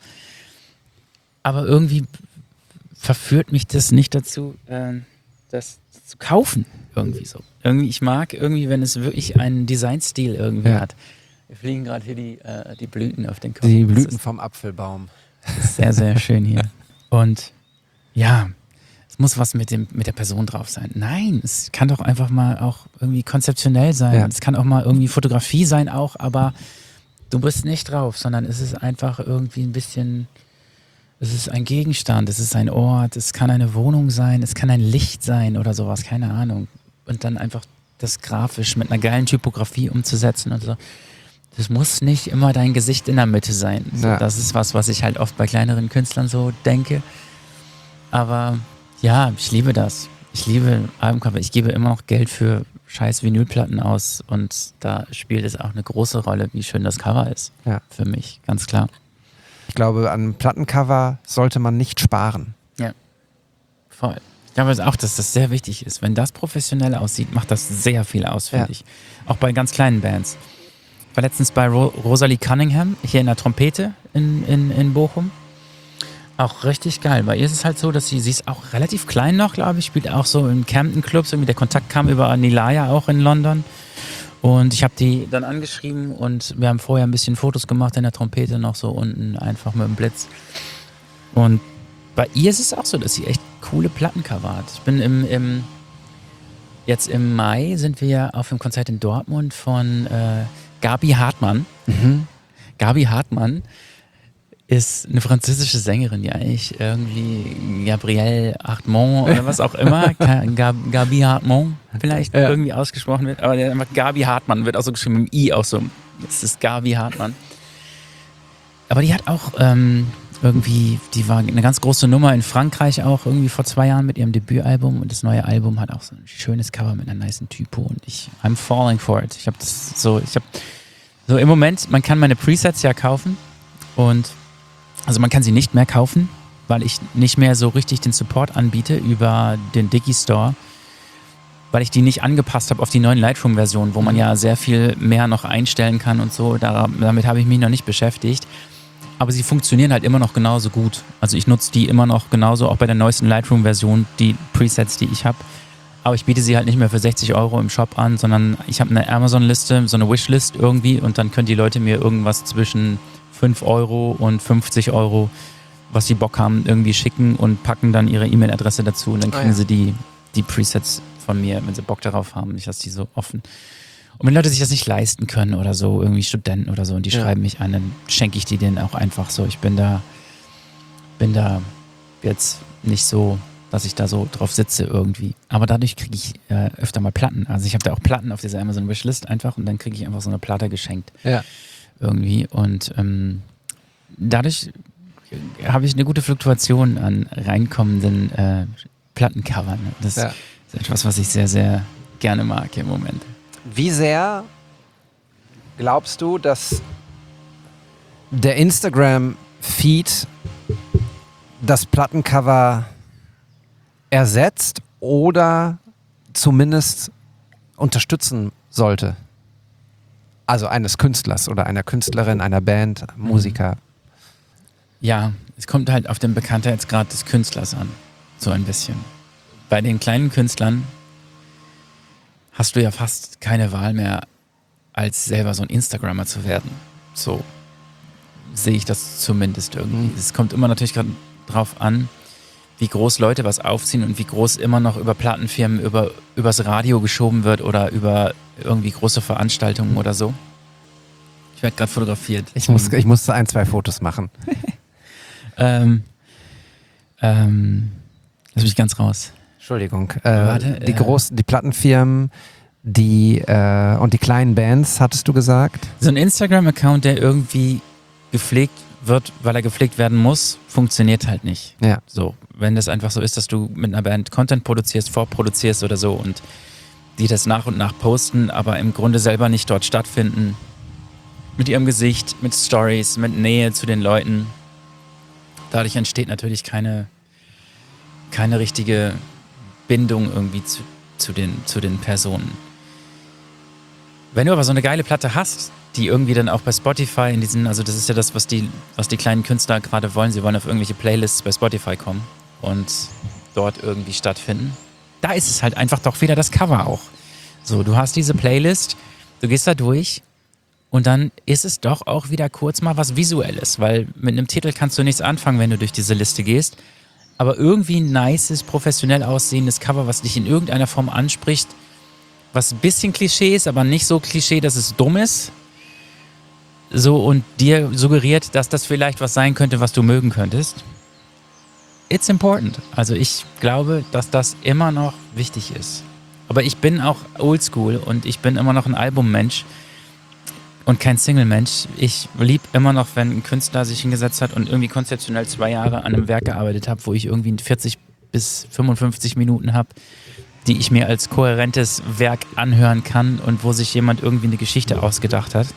Aber irgendwie verführt mich das nicht dazu, äh, das zu kaufen. Irgendwie so. Irgendwie, ich mag irgendwie, wenn es wirklich einen Designstil irgendwie Ja. hat. Wir fliegen gerade hier die, äh, die Blüten auf den Kopf. Die Das Blüten ist, vom Apfelbaum. das ist sehr, sehr schön hier. Und ja, es muss was mit, dem, mit der Person drauf sein. Nein, es kann doch einfach mal auch irgendwie konzeptionell sein. Ja. Es kann auch mal irgendwie Fotografie sein auch, aber du bist nicht drauf, sondern es ist einfach irgendwie ein bisschen, es ist ein Gegenstand, es ist ein Ort, es kann eine Wohnung sein, es kann ein Licht sein oder sowas, keine Ahnung. Und dann einfach das grafisch mit einer geilen Typografie umzusetzen und so. Das muss nicht immer dein Gesicht in der Mitte sein. So, Ja. Das ist was, was ich halt oft bei kleineren Künstlern so denke. Aber ja, ich liebe das. Ich liebe Albumcover. Ich gebe immer noch Geld für scheiß Vinylplatten aus und da spielt es auch eine große Rolle, wie schön das Cover ist. Ja. Für mich, ganz klar. Ich glaube, an Plattencover sollte man nicht sparen. Ja, voll. Ich glaube auch, dass das sehr wichtig ist. Wenn das professionell aussieht, macht das sehr viel aus, finde Ja. ich. Auch bei ganz kleinen Bands. Ich war letztens bei Ro- Rosalie Cunningham, hier in der Trompete in, in, in Bochum. Auch richtig geil. Bei ihr ist es halt so, dass sie, sie ist auch relativ klein noch, glaube ich, spielt auch so in Camden-Clubs. Irgendwie der Kontakt kam über Nilaya auch in London. Und ich habe die dann angeschrieben und wir haben vorher ein bisschen Fotos gemacht in der Trompete noch so unten, einfach mit dem Blitz. Und bei ihr ist es auch so, dass sie echt coole Plattencover hat. Ich bin im, im jetzt im Mai sind wir auf dem Konzert in Dortmund von äh, Gabi Hartmann. Mhm. Gabi Hartmann ist eine französische Sängerin, die eigentlich irgendwie Gabrielle Hartmann oder was auch immer, Gab, Gabi Hartmann vielleicht Ja. irgendwie ausgesprochen wird, aber der einfach Gabi Hartmann wird auch so geschrieben mit dem I auch so. Das ist Gabi Hartmann. Aber die hat auch ähm, irgendwie, die war eine ganz große Nummer in Frankreich auch irgendwie vor zwei Jahren mit ihrem Debütalbum und das neue Album hat auch so ein schönes Cover mit einer nicen Typo und ich, I'm falling for it. Ich habe das so, ich habe so im Moment, man kann meine Presets ja kaufen und also man kann sie nicht mehr kaufen, weil ich nicht mehr so richtig den Support anbiete über den Digistore, weil ich die nicht angepasst habe auf die neuen Lightroom-Versionen, wo man ja sehr viel mehr noch einstellen kann und so. Da, damit habe ich mich noch nicht beschäftigt. Aber sie funktionieren halt immer noch genauso gut. Also ich nutze die immer noch genauso, auch bei der neuesten Lightroom-Version, die Presets, die ich habe. Aber ich biete sie halt nicht mehr für sechzig Euro im Shop an, sondern ich habe eine Amazon-Liste, so eine Wishlist irgendwie und dann können die Leute mir irgendwas zwischen fünf Euro und fünfzig Euro, was sie Bock haben, irgendwie schicken und packen dann ihre E-Mail-Adresse dazu und dann kriegen Ah, ja. sie die, die Presets von mir, wenn sie Bock darauf haben. Ich lasse die so offen. Und wenn Leute sich das nicht leisten können oder so, irgendwie Studenten oder so, und die Ja. schreiben mich an, dann schenke ich die denen auch einfach so. Ich bin da, bin da jetzt nicht so, dass ich da so drauf sitze irgendwie. Aber dadurch kriege ich äh, öfter mal Platten. Also ich habe da auch Platten auf dieser Amazon Wishlist einfach und dann kriege ich einfach so eine Platte geschenkt. Ja. Irgendwie. Und ähm, dadurch habe ich eine gute Fluktuation an reinkommenden äh, Plattencovern. Das Ja. ist etwas, was ich sehr, sehr gerne mag im Moment. Wie sehr glaubst du, dass der Instagram-Feed das Plattencover ersetzt oder zumindest unterstützen sollte? Also eines Künstlers oder einer Künstlerin, einer Band, Musiker. Ja, es kommt halt auf den Bekanntheitsgrad des Künstlers an. So ein bisschen. Bei den kleinen Künstlern hast du ja fast keine Wahl mehr, als selber so ein Instagrammer zu werden. So sehe ich das zumindest irgendwie. Es kommt immer natürlich gerade drauf an, wie groß Leute was aufziehen und wie groß immer noch über Plattenfirmen, über übers Radio geschoben wird oder über irgendwie große Veranstaltungen oder so. Ich werde gerade fotografiert. Ich, muss, ich musste ein, zwei Fotos machen. Ähm, ähm, lass mich ganz raus. Entschuldigung. Äh, Warte, die äh. großen, die Plattenfirmen, die äh, und die kleinen Bands, hattest du gesagt? So ein Instagram-Account, der irgendwie gepflegt wird, weil er gepflegt werden muss, funktioniert halt nicht. Ja. So, wenn das einfach so ist, dass du mit einer Band Content produzierst, vorproduzierst oder so und die das nach und nach posten, aber im Grunde selber nicht dort stattfinden, mit ihrem Gesicht, mit Stories, mit Nähe zu den Leuten. Dadurch entsteht natürlich keine, keine richtige Bindung irgendwie zu, zu, den, zu den Personen. Wenn du aber so eine geile Platte hast, die irgendwie dann auch bei Spotify in diesen, also das ist ja das, was die, was die kleinen Künstler gerade wollen, sie wollen auf irgendwelche Playlists bei Spotify kommen und dort irgendwie stattfinden. Da ist es halt einfach doch wieder das Cover auch. So, du hast diese Playlist, du gehst da durch und dann ist es doch auch wieder kurz mal was Visuelles, weil mit einem Titel kannst du nichts anfangen, wenn du durch diese Liste gehst. Aber irgendwie ein nices, professionell aussehendes Cover, was dich in irgendeiner Form anspricht, was ein bisschen Klischee ist, aber nicht so Klischee, dass es dumm ist. So, und dir suggeriert, dass das vielleicht was sein könnte, was du mögen könntest. It's important. Also ich glaube, dass das immer noch wichtig ist. Aber ich bin auch oldschool und ich bin immer noch ein Albummensch und kein Single-Mensch. Ich liebe immer noch, wenn ein Künstler sich hingesetzt hat und irgendwie konzeptionell zwei Jahre an einem Werk gearbeitet hat, wo ich irgendwie vierzig bis fünfundfünfzig Minuten habe, die ich mir als kohärentes Werk anhören kann und wo sich jemand irgendwie eine Geschichte ausgedacht hat,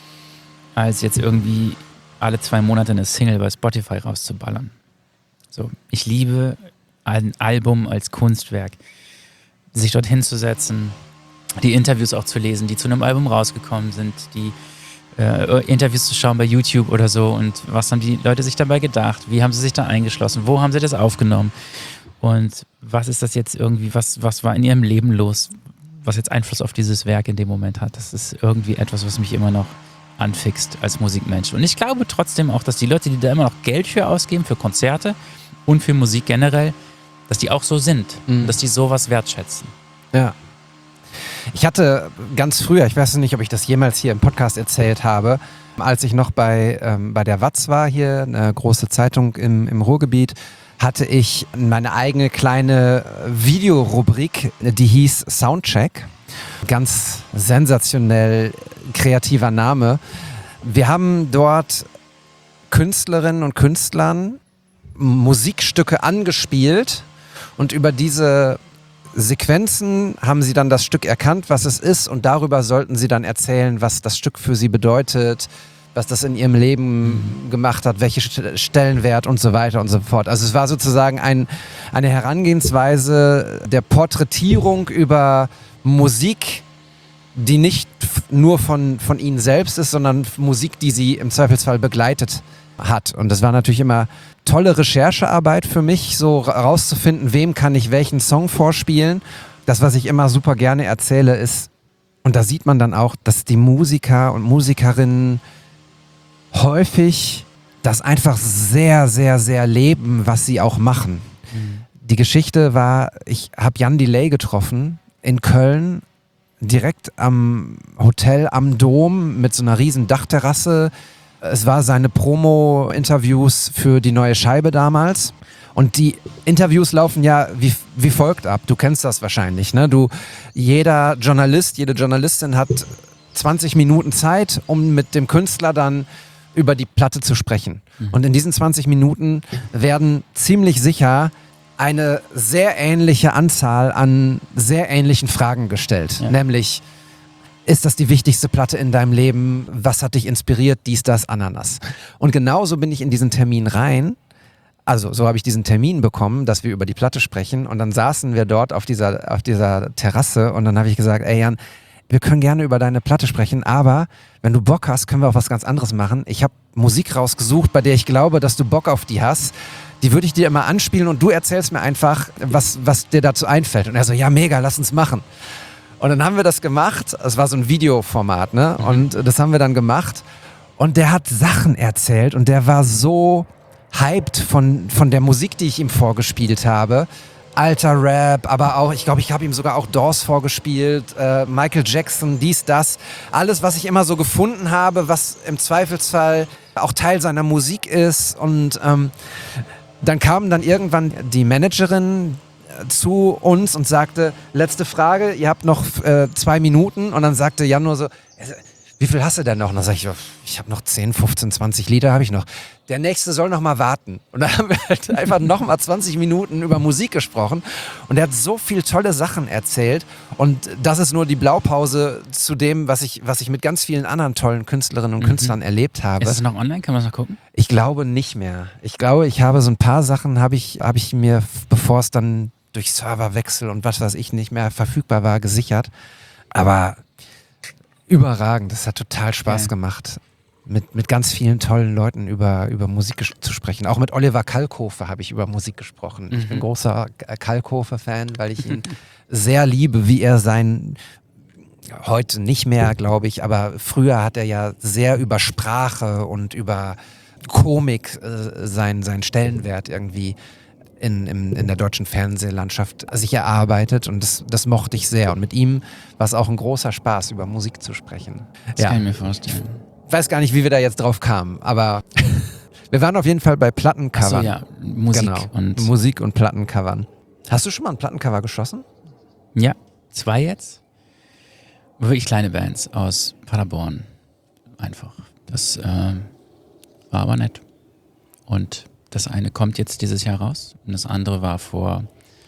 als jetzt irgendwie alle zwei Monate eine Single bei Spotify rauszuballern. So, ich liebe ein Album als Kunstwerk. Sich dort hinzusetzen, die Interviews auch zu lesen, die zu einem Album rausgekommen sind, die äh, Interviews zu schauen bei YouTube oder so und was haben die Leute sich dabei gedacht, wie haben sie sich da eingeschlossen, wo haben sie das aufgenommen und was ist das jetzt irgendwie, was, was war in ihrem Leben los, was jetzt Einfluss auf dieses Werk in dem Moment hat. Das ist irgendwie etwas, was mich immer noch anfixt als Musikmensch. Und ich glaube trotzdem auch, dass die Leute, die da immer noch Geld für ausgeben, für Konzerte und für Musik generell, dass die auch so sind, mhm. dass die sowas wertschätzen. Ja. Ich hatte ganz früher, ich weiß nicht, ob ich das jemals hier im Podcast erzählt habe, als ich noch bei, ähm, bei der Watz war, hier eine große Zeitung im, im Ruhrgebiet, hatte ich meine eigene kleine Videorubrik, die hieß Soundcheck. Ganz sensationell kreativer Name. Wir haben dort Künstlerinnen und Künstlern Musikstücke angespielt und über diese Sequenzen haben sie dann das Stück erkannt, was es ist, und darüber sollten sie dann erzählen, was das Stück für sie bedeutet, was das in ihrem Leben gemacht hat, welche Stellenwert und so weiter und so fort. Also es war sozusagen ein, eine Herangehensweise der Porträtierung über Musik, die nicht nur von, von ihnen selbst ist, sondern Musik, die sie im Zweifelsfall begleitet hat. Und das war natürlich immer tolle Recherchearbeit für mich, so rauszufinden, wem kann ich welchen Song vorspielen. Das, was ich immer super gerne erzähle, ist, und da sieht man dann auch, dass die Musiker und Musikerinnen häufig das einfach sehr, sehr, sehr leben, was sie auch machen. Mhm. Die Geschichte war, ich habe Jan Delay getroffen in Köln, direkt am Hotel am Dom mit so einer riesen Dachterrasse. Es war seine Promo-Interviews für die neue Scheibe damals. Und die Interviews laufen ja wie, wie folgt ab. Du kennst das wahrscheinlich, ne? Du, jeder Journalist, jede Journalistin hat zwanzig Minuten Zeit, um mit dem Künstler dann über die Platte zu sprechen. Mhm. Und in diesen zwanzig Minuten werden ziemlich sicher eine sehr ähnliche Anzahl an sehr ähnlichen Fragen gestellt. Ja. Nämlich, ist das die wichtigste Platte in deinem Leben? Was hat dich inspiriert? Dies, das, Ananas. Und genauso bin ich in diesen Termin rein. Also so habe ich diesen Termin bekommen, dass wir über die Platte sprechen. Und dann saßen wir dort auf dieser, auf dieser Terrasse und dann habe ich gesagt, ey Jan, wir können gerne über deine Platte sprechen, aber wenn du Bock hast, können wir auch was ganz anderes machen. Ich habe Musik rausgesucht, bei der ich glaube, dass du Bock auf die hast. Die würde ich dir immer anspielen und du erzählst mir einfach, was, was dir dazu einfällt. Und er so, ja mega, lass uns machen. Und dann haben wir das gemacht. Es war so ein Videoformat, ne? Mhm. Und das haben wir dann gemacht. Und der hat Sachen erzählt und der war so hyped von, von der Musik, die ich ihm vorgespielt habe. Alter Rap, aber auch, ich glaube, ich habe ihm sogar auch Doors vorgespielt, äh, Michael Jackson, dies, das. Alles, was ich immer so gefunden habe, was im Zweifelsfall auch Teil seiner Musik ist. Und ähm, dann kam dann irgendwann die Managerin zu uns und sagte, letzte Frage, ihr habt noch äh, zwei Minuten. Und dann sagte Jan nur so, wie viel hast du denn noch? Und dann sag ich, ich habe noch zehn, fünfzehn, zwanzig Lieder habe ich noch. Der nächste soll noch mal warten. Und dann haben wir halt einfach noch mal zwanzig Minuten über Musik gesprochen. Und er hat so viel tolle Sachen erzählt. Und das ist nur die Blaupause zu dem, was ich, was ich mit ganz vielen anderen tollen Künstlerinnen und Mhm. Künstlern erlebt habe. Ist es noch online? Kann man es noch gucken? Ich glaube nicht mehr. Ich glaube, ich habe so ein paar Sachen, habe ich, habe ich mir, bevor es dann durch Serverwechsel und was weiß ich nicht mehr verfügbar war, gesichert. Aber überragend. Das hat total Spaß Ja. gemacht, mit, mit ganz vielen tollen Leuten über, über Musik ges- zu sprechen. Auch mit Oliver Kalkofe habe ich über Musik gesprochen. Ich bin Mhm. großer Kalkofe-Fan, weil ich ihn sehr liebe, wie er sein, heute nicht mehr, glaube ich, aber früher hat er ja sehr über Sprache und über Komik äh, seinen, seinen Stellenwert irgendwie in, in, in der deutschen Fernsehlandschaft sich erarbeitet und das, das mochte ich sehr. Und mit ihm war es auch ein großer Spaß, über Musik zu sprechen. Das kann ich mir vorstellen. Ich weiß gar nicht, wie wir da jetzt drauf kamen, aber wir waren auf jeden Fall bei Plattencovern. Achso, ja, Musik Genau. und Musik und Plattencovern. Hast du schon mal ein Plattencover geschossen? ja, zwei jetzt. Wirklich kleine Bands aus Paderborn. Einfach. Das äh, war aber nett. Und das eine kommt jetzt dieses Jahr raus und das andere war vor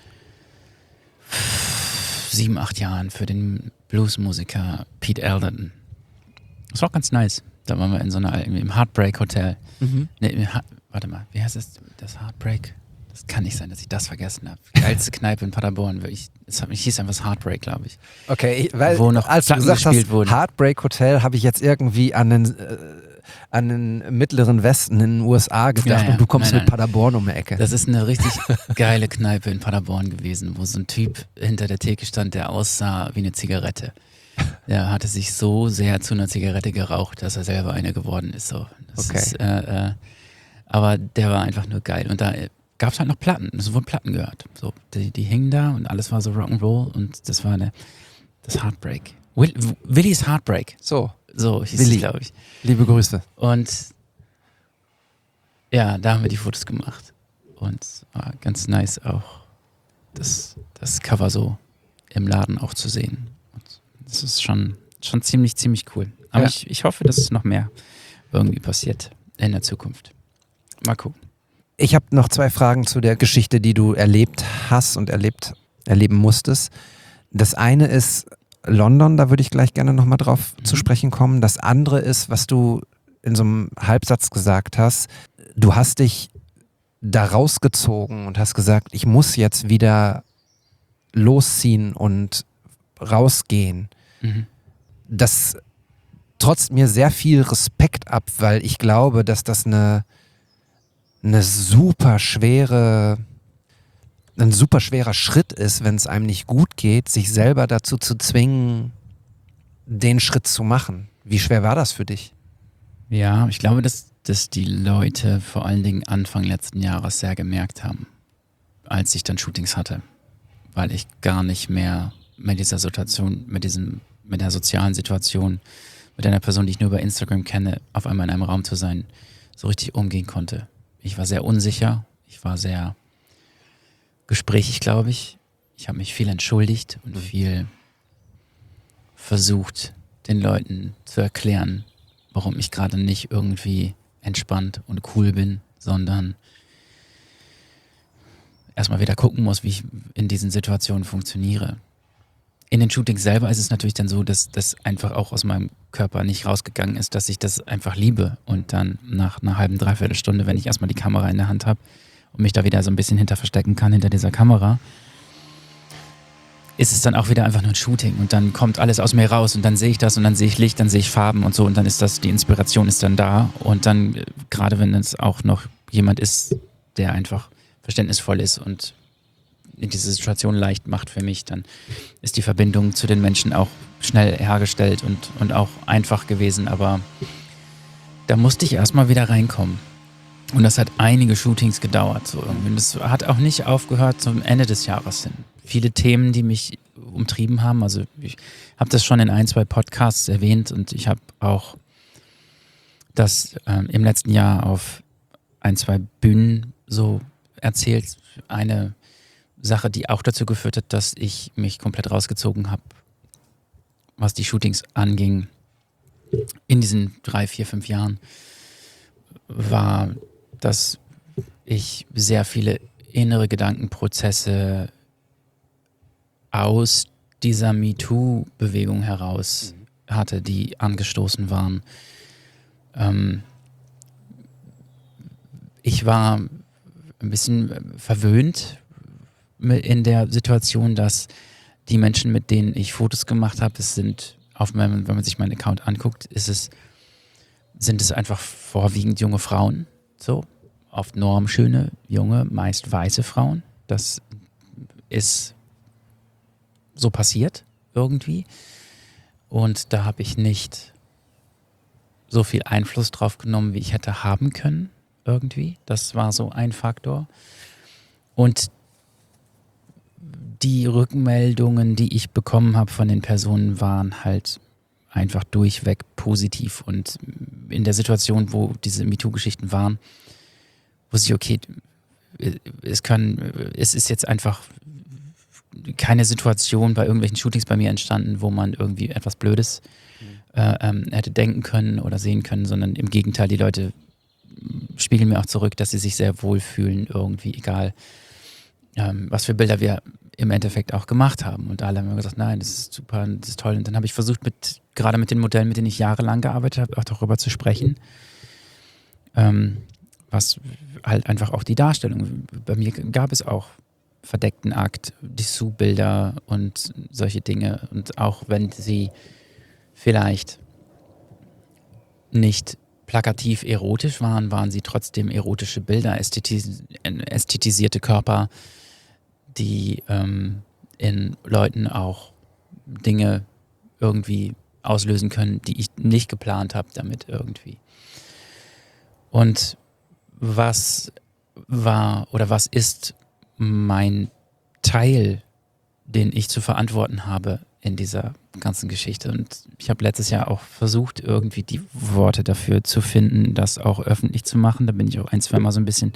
sieben, acht Jahren für den Bluesmusiker Pete Elderton. Das war auch ganz nice. Da waren wir in so einer, im Heartbreak Hotel. Mhm. Nee, im Ha- warte mal, wie heißt das? Das Heartbreak? Das kann nicht sein, dass ich das vergessen habe. Geilste Kneipe in Paderborn. Ich, es hat- ich hieß einfach das Heartbreak, glaube ich. Okay, ich- weil Wo noch als du Platten gesagt gespielt hast, wurden. Heartbreak Hotel, habe ich jetzt irgendwie an den, äh, an den mittleren Westen in den U S A gedacht Ja, ja. und du kommst Nein, mit nein. Paderborn um die Ecke. Das ist eine richtig geile Kneipe in Paderborn gewesen, wo so ein Typ hinter der Theke stand, der aussah wie eine Zigarette. Der hatte sich so sehr zu einer Zigarette geraucht, dass er selber eine geworden ist. So. Das Okay. ist, äh, äh, aber der war einfach nur geil. Und da gab es halt noch Platten. Es wurden Platten gehört. So, die, die hingen da und alles war so Rock'n'Roll und das war eine, das Heartbreak. Will, Willys Heartbreak. So, So hieß Willi. es, glaube ich. liebe Grüße. Und ja, da haben wir die Fotos gemacht. Und es war ganz nice auch, das, das Cover so im Laden auch zu sehen. Und das ist schon, schon ziemlich, ziemlich cool. Aber Ja. ich, ich hoffe, dass es noch mehr irgendwie passiert in der Zukunft. Mal gucken. Ich habe noch zwei Fragen zu der Geschichte, die du erlebt hast und erlebt, erleben musstest. Das eine ist London, da würde ich gleich gerne nochmal drauf Mhm. zu sprechen kommen. Das andere ist, was du in so einem Halbsatz gesagt hast, du hast dich da rausgezogen und hast gesagt, ich muss jetzt wieder losziehen und rausgehen. Mhm. Das trotzt mir sehr viel Respekt ab, weil ich glaube, dass das eine, eine super schwere, ein super schwerer Schritt ist, wenn es einem nicht gut geht, sich selber dazu zu zwingen, den Schritt zu machen. Wie schwer war das für dich? Ja, ich glaube, dass, dass die Leute vor allen Dingen Anfang letzten Jahres sehr gemerkt haben, als ich dann Shootings hatte, weil ich gar nicht mehr mit dieser Situation, mit diesem, mit der sozialen Situation, mit einer Person, die ich nur über Instagram kenne, auf einmal in einem Raum zu sein, so richtig umgehen konnte. Ich war sehr unsicher, ich war sehr gesprächig, glaube ich. Ich habe mich viel entschuldigt und viel versucht, den Leuten zu erklären, warum ich gerade nicht irgendwie entspannt und cool bin, sondern erstmal wieder gucken muss, wie ich in diesen Situationen funktioniere. In den Shootings selber ist es natürlich dann so, dass das einfach auch aus meinem Körper nicht rausgegangen ist, dass ich das einfach liebe und dann nach einer halben, dreiviertel Stunde, wenn ich erstmal die Kamera in der Hand habe und mich da wieder so ein bisschen hinter verstecken kann, hinter dieser Kamera, ist es dann auch wieder einfach nur ein Shooting und dann kommt alles aus mir raus und dann sehe ich das und dann sehe ich Licht, dann sehe ich Farben und so und dann ist das, die Inspiration ist dann da und dann, äh, gerade wenn es auch noch jemand ist, der einfach verständnisvoll ist und in diese Situation leicht macht für mich, dann ist die Verbindung zu den Menschen auch schnell hergestellt und, und auch einfach gewesen, aber da musste ich erstmal wieder reinkommen. Und das hat einige Shootings gedauert. So irgendwie. Und das hat auch nicht aufgehört zum Ende des Jahres hin. Viele Themen, die mich umtrieben haben. Also ich habe das schon in ein, zwei Podcasts erwähnt und ich habe auch das ähm, im letzten Jahr auf ein, zwei Bühnen so erzählt. Eine Sache, die auch dazu geführt hat, dass ich mich komplett rausgezogen habe, was die Shootings anging, in diesen drei, vier, fünf Jahren war, dass ich sehr viele innere Gedankenprozesse aus dieser MeToo-Bewegung heraus hatte, die angestoßen waren. Ähm, ich war ein bisschen verwöhnt in der Situation, dass die Menschen, mit denen ich Fotos gemacht habe, das sind, auf meinem, wenn man sich meinen Account anguckt, ist es, sind es einfach vorwiegend junge Frauen, so, oft normschöne, junge, meist weiße Frauen. Das ist so passiert irgendwie. Und da habe ich nicht so viel Einfluss drauf genommen, wie ich hätte haben können irgendwie. Das war so ein Faktor. Und die Rückmeldungen, die ich bekommen habe von den Personen, waren halt einfach durchweg positiv. Und in der Situation, wo diese MeToo-Geschichten waren, wusste ich, okay, es kann, es ist jetzt einfach keine Situation bei irgendwelchen Shootings bei mir entstanden, wo man irgendwie etwas Blödes äh, ähm, hätte denken können oder sehen können, sondern im Gegenteil, die Leute spiegeln mir auch zurück, dass sie sich sehr wohlfühlen, irgendwie, egal ähm, was für Bilder wir im Endeffekt auch gemacht haben. Und alle haben mir gesagt, nein, das ist super, das ist toll. Und dann habe ich versucht, mit gerade mit den Modellen, mit denen ich jahrelang gearbeitet habe, auch darüber zu sprechen. Ähm, was halt einfach auch die Darstellung. Bei mir gab es auch verdeckten Akt, Dessous-Bilder und solche Dinge. Und auch wenn sie vielleicht nicht plakativ erotisch waren, waren sie trotzdem erotische Bilder, ästhetis- ästhetisierte Körper, die ähm, in Leuten auch Dinge irgendwie auslösen können, die ich nicht geplant habe damit irgendwie. Und was war oder was ist mein Teil, den ich zu verantworten habe in dieser ganzen Geschichte? Und ich habe letztes Jahr auch versucht, irgendwie die Worte dafür zu finden, das auch öffentlich zu machen. Da bin ich auch ein, zwei Mal so ein bisschen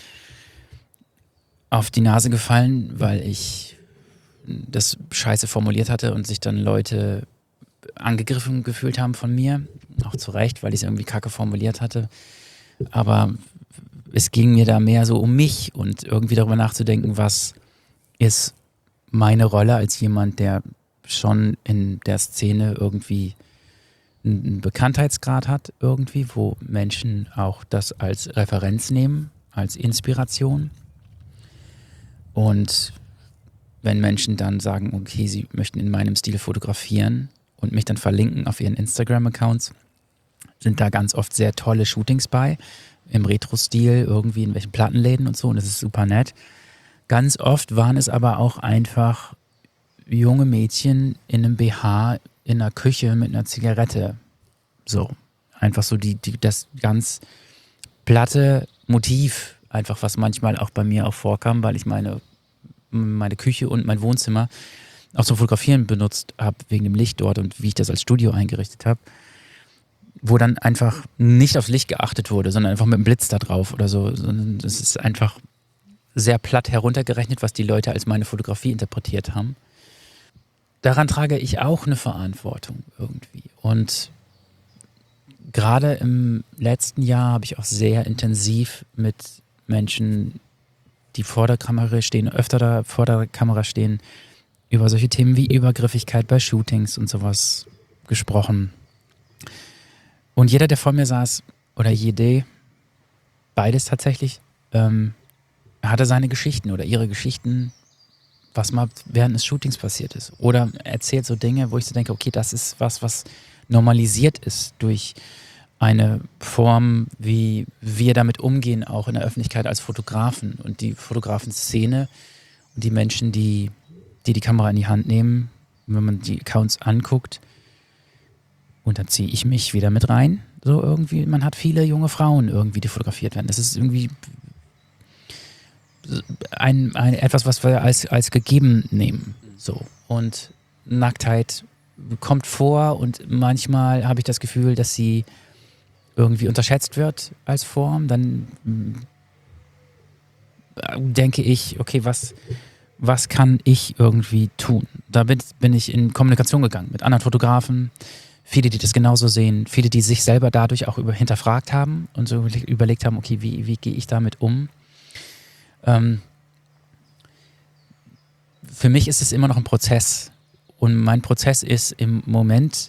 auf die Nase gefallen, weil ich das scheiße formuliert hatte und sich dann Leute angegriffen gefühlt haben von mir. Auch zu Recht, weil ich es irgendwie kacke formuliert hatte. Aber es ging mir da mehr so um mich und irgendwie darüber nachzudenken, was ist meine Rolle als jemand, der schon in der Szene irgendwie einen Bekanntheitsgrad hat, irgendwie, wo Menschen auch das als Referenz nehmen, als Inspiration. Und wenn Menschen dann sagen, okay, sie möchten in meinem Stil fotografieren und mich dann verlinken auf ihren Instagram-Accounts, sind da ganz oft sehr tolle Shootings bei, im Retro-Stil, irgendwie in welchen Plattenläden und so, und das ist super nett. Ganz oft waren es aber auch einfach junge Mädchen in einem B H in einer Küche mit einer Zigarette. So, einfach so die, die, das ganz platte Motiv, einfach was manchmal auch bei mir auch vorkam, weil ich meine, meine Küche und mein Wohnzimmer auch zum Fotografieren benutzt habe, wegen dem Licht dort und wie ich das als Studio eingerichtet habe, wo dann einfach nicht aufs Licht geachtet wurde, sondern einfach mit einem Blitz da drauf oder so. Das ist einfach sehr platt heruntergerechnet, was die Leute als meine Fotografie interpretiert haben. Daran trage ich auch eine Verantwortung irgendwie. Und gerade im letzten Jahr habe ich auch sehr intensiv mit Menschen, die vor der Kamera stehen, öfter da vor der Kamera stehen, über solche Themen wie Übergriffigkeit bei Shootings und sowas gesprochen. Und jeder, der vor mir saß, oder jede, beides tatsächlich, ähm, hatte seine Geschichten oder ihre Geschichten, was mal während des Shootings passiert ist. Oder erzählt so Dinge, wo ich so denke, okay, das ist was, was normalisiert ist durch eine Form, wie wir damit umgehen, auch in der Öffentlichkeit als Fotografen und die Fotografenszene und die Menschen, die, die die Kamera in die Hand nehmen. Und wenn man die Accounts anguckt, und dann ziehe ich mich wieder mit rein, so irgendwie, man hat viele junge Frauen irgendwie, die fotografiert werden. Das ist irgendwie ein, ein, etwas, was wir als, als gegeben nehmen. So. Und Nacktheit kommt vor und manchmal habe ich das Gefühl, dass sie irgendwie unterschätzt wird als Form. Dann denke ich, okay, was, was kann ich irgendwie tun? Da bin, bin ich in Kommunikation gegangen mit anderen Fotografen, viele, die das genauso sehen, viele, die sich selber dadurch auch über, hinterfragt haben und so überlegt haben, okay, wie, wie gehe ich damit um? Ähm, für mich ist es immer noch ein Prozess und mein Prozess ist im Moment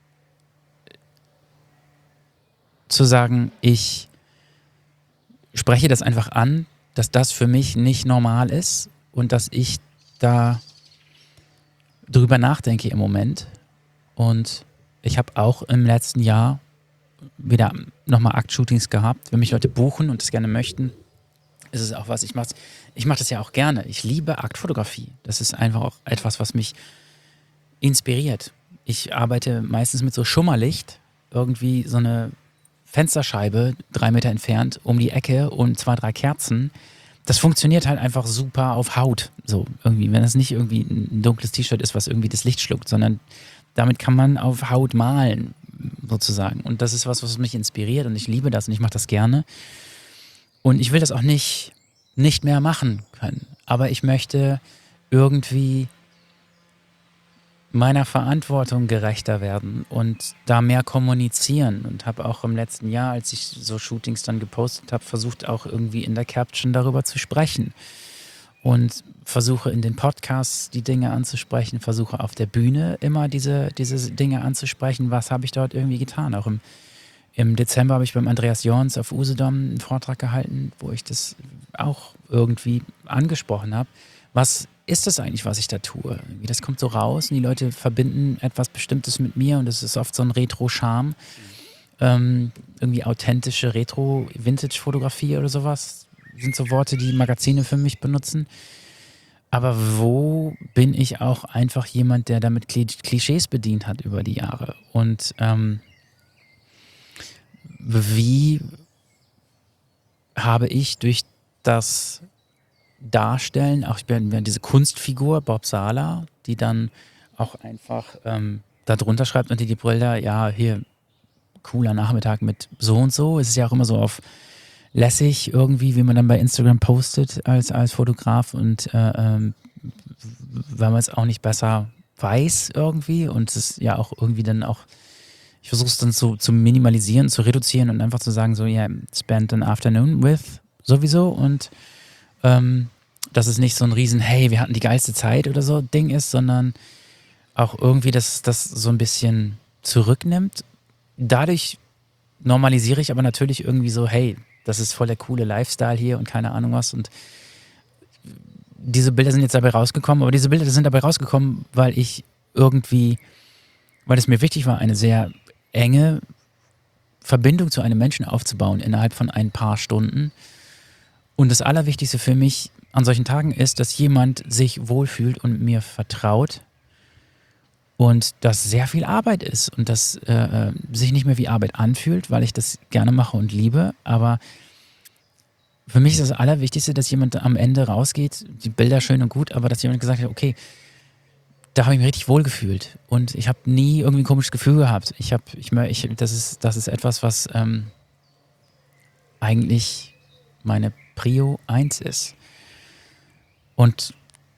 zu sagen, ich spreche das einfach an, dass das für mich nicht normal ist und dass ich da drüber nachdenke im Moment. Und ich habe auch im letzten Jahr wieder nochmal Aktshootings gehabt. Wenn mich Leute buchen und das gerne möchten, ist es auch was, ich mache ich mach das ja auch gerne. Ich liebe Aktfotografie. Das ist einfach auch etwas, was mich inspiriert. Ich arbeite meistens mit so Schummerlicht, irgendwie so eine Fensterscheibe drei Meter entfernt um die Ecke und zwei, drei Kerzen. Das funktioniert halt einfach super auf Haut. So irgendwie, wenn es nicht irgendwie ein dunkles T-Shirt ist, was irgendwie das Licht schluckt, sondern damit kann man auf Haut malen, sozusagen. Und das ist was, was mich inspiriert und ich liebe das und ich mache das gerne. Und ich will das auch nicht, nicht mehr machen können. Aber ich möchte irgendwie meiner Verantwortung gerechter werden und da mehr kommunizieren und habe auch im letzten Jahr, als ich so Shootings dann gepostet habe, versucht auch irgendwie in der Caption darüber zu sprechen und versuche in den Podcasts die Dinge anzusprechen, versuche auf der Bühne immer diese, diese Dinge anzusprechen, was habe ich dort irgendwie getan. Auch im, im Dezember habe ich beim Andreas Jorns auf Usedom einen Vortrag gehalten, wo ich das auch irgendwie angesprochen habe. Was ist das eigentlich, was ich da tue? Das kommt so raus und die Leute verbinden etwas Bestimmtes mit mir und das ist oft so ein Retro-Charme. Ähm, irgendwie authentische Retro-Vintage-Fotografie oder sowas sind so Worte, die Magazine für mich benutzen. Aber wo bin ich auch einfach jemand, der damit Klischees bedient hat über die Jahre? Und ähm, wie habe ich durch das Darstellen, auch ich bin ja diese Kunstfigur Bob Sala, die dann auch einfach ähm, da drunter schreibt unter die Bilder, ja, hier, cooler Nachmittag mit so und so. Es ist ja auch immer so auf lässig irgendwie, wie man dann bei Instagram postet als, als Fotograf und äh, ähm, weil man es auch nicht besser weiß irgendwie und es ist ja auch irgendwie dann auch, ich versuche es dann so zu minimalisieren, zu reduzieren und einfach zu sagen so, ja, yeah, spend an afternoon with sowieso und Ähm, dass es nicht so ein riesen, hey, wir hatten die geilste Zeit oder so Ding ist, sondern auch irgendwie, dass das so ein bisschen zurücknimmt. Dadurch normalisiere ich aber natürlich irgendwie so, hey, das ist voll der coole Lifestyle hier und keine Ahnung was und diese Bilder sind jetzt dabei rausgekommen, aber diese Bilder sind dabei rausgekommen, weil ich irgendwie, weil es mir wichtig war, eine sehr enge Verbindung zu einem Menschen aufzubauen innerhalb von ein paar Stunden. Und das Allerwichtigste für mich an solchen Tagen ist, dass jemand sich wohlfühlt und mir vertraut und dass sehr viel Arbeit ist und dass äh, sich nicht mehr wie Arbeit anfühlt, weil ich das gerne mache und liebe. Aber für mich ist das Allerwichtigste, dass jemand am Ende rausgeht, die Bilder schön und gut, aber dass jemand gesagt hat, okay, da habe ich mich richtig wohl gefühlt und ich habe nie irgendwie ein komisches Gefühl gehabt. Ich habe, ich, ich, das ist, das ist etwas, was ähm, eigentlich meine Prio eins ist. Und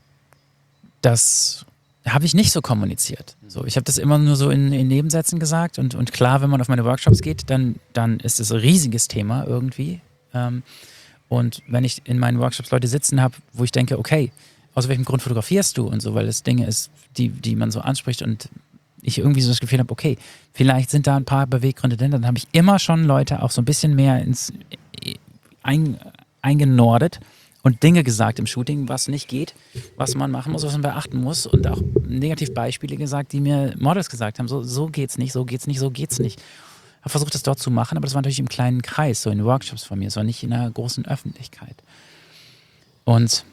das habe ich nicht so kommuniziert. So, ich habe das immer nur so in, in Nebensätzen gesagt und, und klar, wenn man auf meine Workshops geht, dann, dann ist es ein riesiges Thema irgendwie. Ähm, und wenn ich in meinen Workshops Leute sitzen habe, wo ich denke, okay, aus welchem Grund fotografierst du und so, weil das Dinge ist, die, die man so anspricht und ich irgendwie so das Gefühl habe, okay, vielleicht sind da ein paar Beweggründe drin, dann habe ich immer schon Leute auch so ein bisschen mehr ins ein, eingenordet und Dinge gesagt im Shooting, was nicht geht, was man machen muss, was man beachten muss und auch Negativbeispiele gesagt, die mir Models gesagt haben, so, so geht's nicht, so geht's nicht, so geht's nicht. Ich habe versucht, das dort zu machen, aber das war natürlich im kleinen Kreis, so in Workshops von mir, es war nicht in einer großen Öffentlichkeit. Und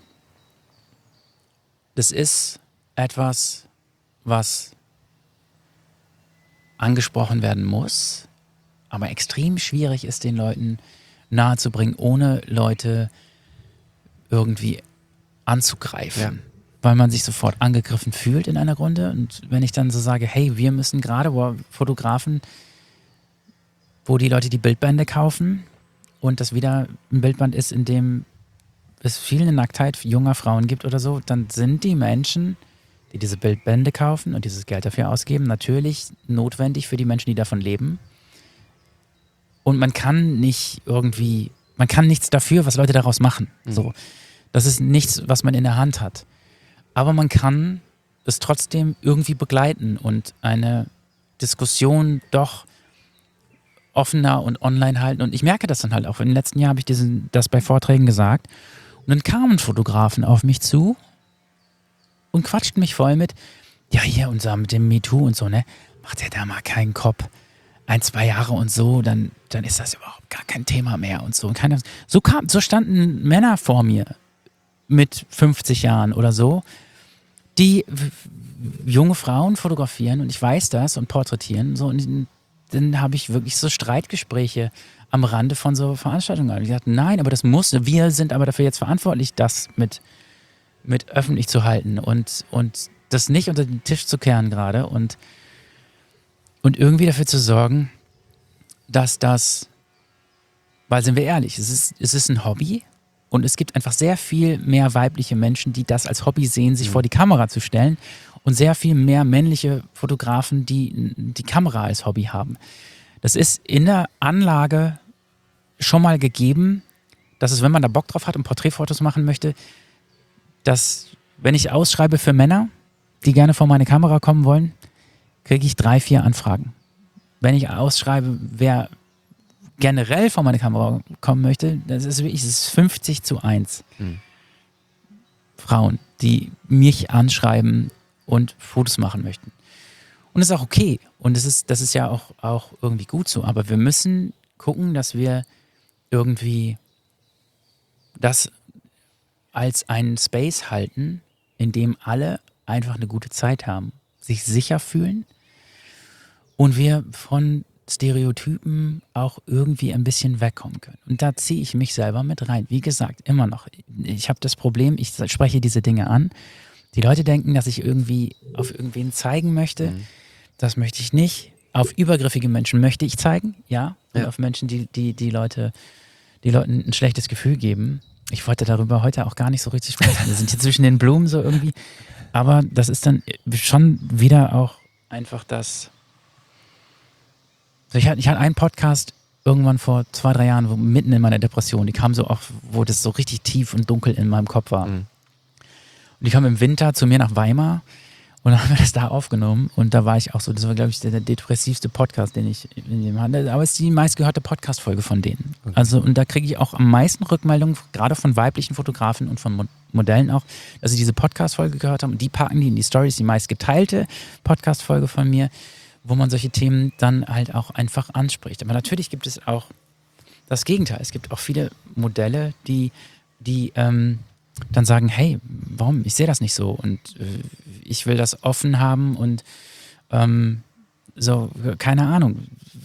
das ist etwas, was angesprochen werden muss, aber extrem schwierig ist, den Leuten nahezubringen, ohne Leute irgendwie anzugreifen. Ja. Weil man sich sofort angegriffen fühlt in einer Runde. Und wenn ich dann so sage, hey, wir müssen gerade, wo Fotografen, wo die Leute die Bildbände kaufen und das wieder ein Bildband ist, in dem es viel eine Nacktheit junger Frauen gibt oder so, dann sind die Menschen, die diese Bildbände kaufen und dieses Geld dafür ausgeben. Natürlich notwendig für die Menschen, die davon leben. Und man kann nicht irgendwie, man kann nichts dafür, was Leute daraus machen. Mhm. So. Das ist nichts, was man in der Hand hat. Aber man kann es trotzdem irgendwie begleiten und eine Diskussion doch offener und online halten. Und ich merke das dann halt auch. In den letzten Jahren habe ich diesen, das bei Vorträgen gesagt. Und dann kamen Fotografen auf mich zu und quatschten mich voll mit, ja, hier unser mit dem MeToo und so, ne? Macht ja da mal keinen Kopf. Ein, zwei Jahre und so, dann, dann ist das überhaupt gar kein Thema mehr und so. Und keiner, so, kam, so standen Männer vor mir mit fünfzig Jahren oder so, die w- junge Frauen fotografieren und ich weiß das und porträtieren. So, und dann habe ich wirklich so Streitgespräche am Rande von so Veranstaltungen. Und ich dachte, nein, aber das muss, wir sind aber dafür jetzt verantwortlich, das mit, mit öffentlich zu halten und, und das nicht unter den Tisch zu kehren gerade und, und irgendwie dafür zu sorgen, dass das, weil sind wir ehrlich, es ist, es ist ein Hobby und es gibt einfach sehr viel mehr weibliche Menschen, die das als Hobby sehen, sich mhm. vor die Kamera zu stellen und sehr viel mehr männliche Fotografen, die die Kamera als Hobby haben. Das ist in der Anlage schon mal gegeben, dass es, wenn man da Bock drauf hat und Porträtfotos machen möchte, dass, wenn ich ausschreibe für Männer, die gerne vor meine Kamera kommen wollen, kriege ich drei, vier Anfragen. Wenn ich ausschreibe, wer generell vor meine Kamera kommen möchte, das ist wirklich, das ist fünfzig zu eins. Hm. Frauen, die mich anschreiben und Fotos machen möchten. Und das ist auch okay. Und das ist, das ist ja auch, auch irgendwie gut so. Aber wir müssen gucken, dass wir irgendwie das als einen Space halten, in dem alle einfach eine gute Zeit haben, sich sicher fühlen und wir von Stereotypen auch irgendwie ein bisschen wegkommen können. Und da ziehe ich mich selber mit rein. Wie gesagt, immer noch. Ich habe das Problem, ich spreche diese Dinge an. Die Leute denken, dass ich irgendwie auf irgendwen zeigen möchte. Mhm. Das möchte ich nicht. Auf übergriffige Menschen möchte ich zeigen, ja. Und ja. auf Menschen, die, die, die Leute, die Leuten ein schlechtes Gefühl geben. Ich wollte darüber heute auch gar nicht so richtig sprechen. Wir sind hier zwischen den Blumen so irgendwie. Aber das ist dann schon wieder auch einfach das. Ich hatte, ich hatte einen Podcast irgendwann vor zwei, drei Jahren, wo mitten in meiner Depression, die kam so auch, wo das so richtig tief und dunkel in meinem Kopf war. Mhm. Und die kam im Winter zu mir nach Weimar und dann haben wir das da aufgenommen und da war ich auch so, das war glaube ich der, der depressivste Podcast, den ich in dem hatte, aber es ist die meistgehörte Podcast-Folge von denen. Okay. Also und da kriege ich auch am meisten Rückmeldungen, gerade von weiblichen Fotografen und von Mo- Modellen auch, dass sie diese Podcast-Folge gehört haben und die packen die in die Stories, die meist geteilte Podcast-Folge von mir, wo man solche Themen dann halt auch einfach anspricht. Aber natürlich gibt es auch das Gegenteil. Es gibt auch viele Modelle, die, die ähm, dann sagen, hey, warum? Ich sehe das nicht so und äh, ich will das offen haben und ähm, so, keine Ahnung.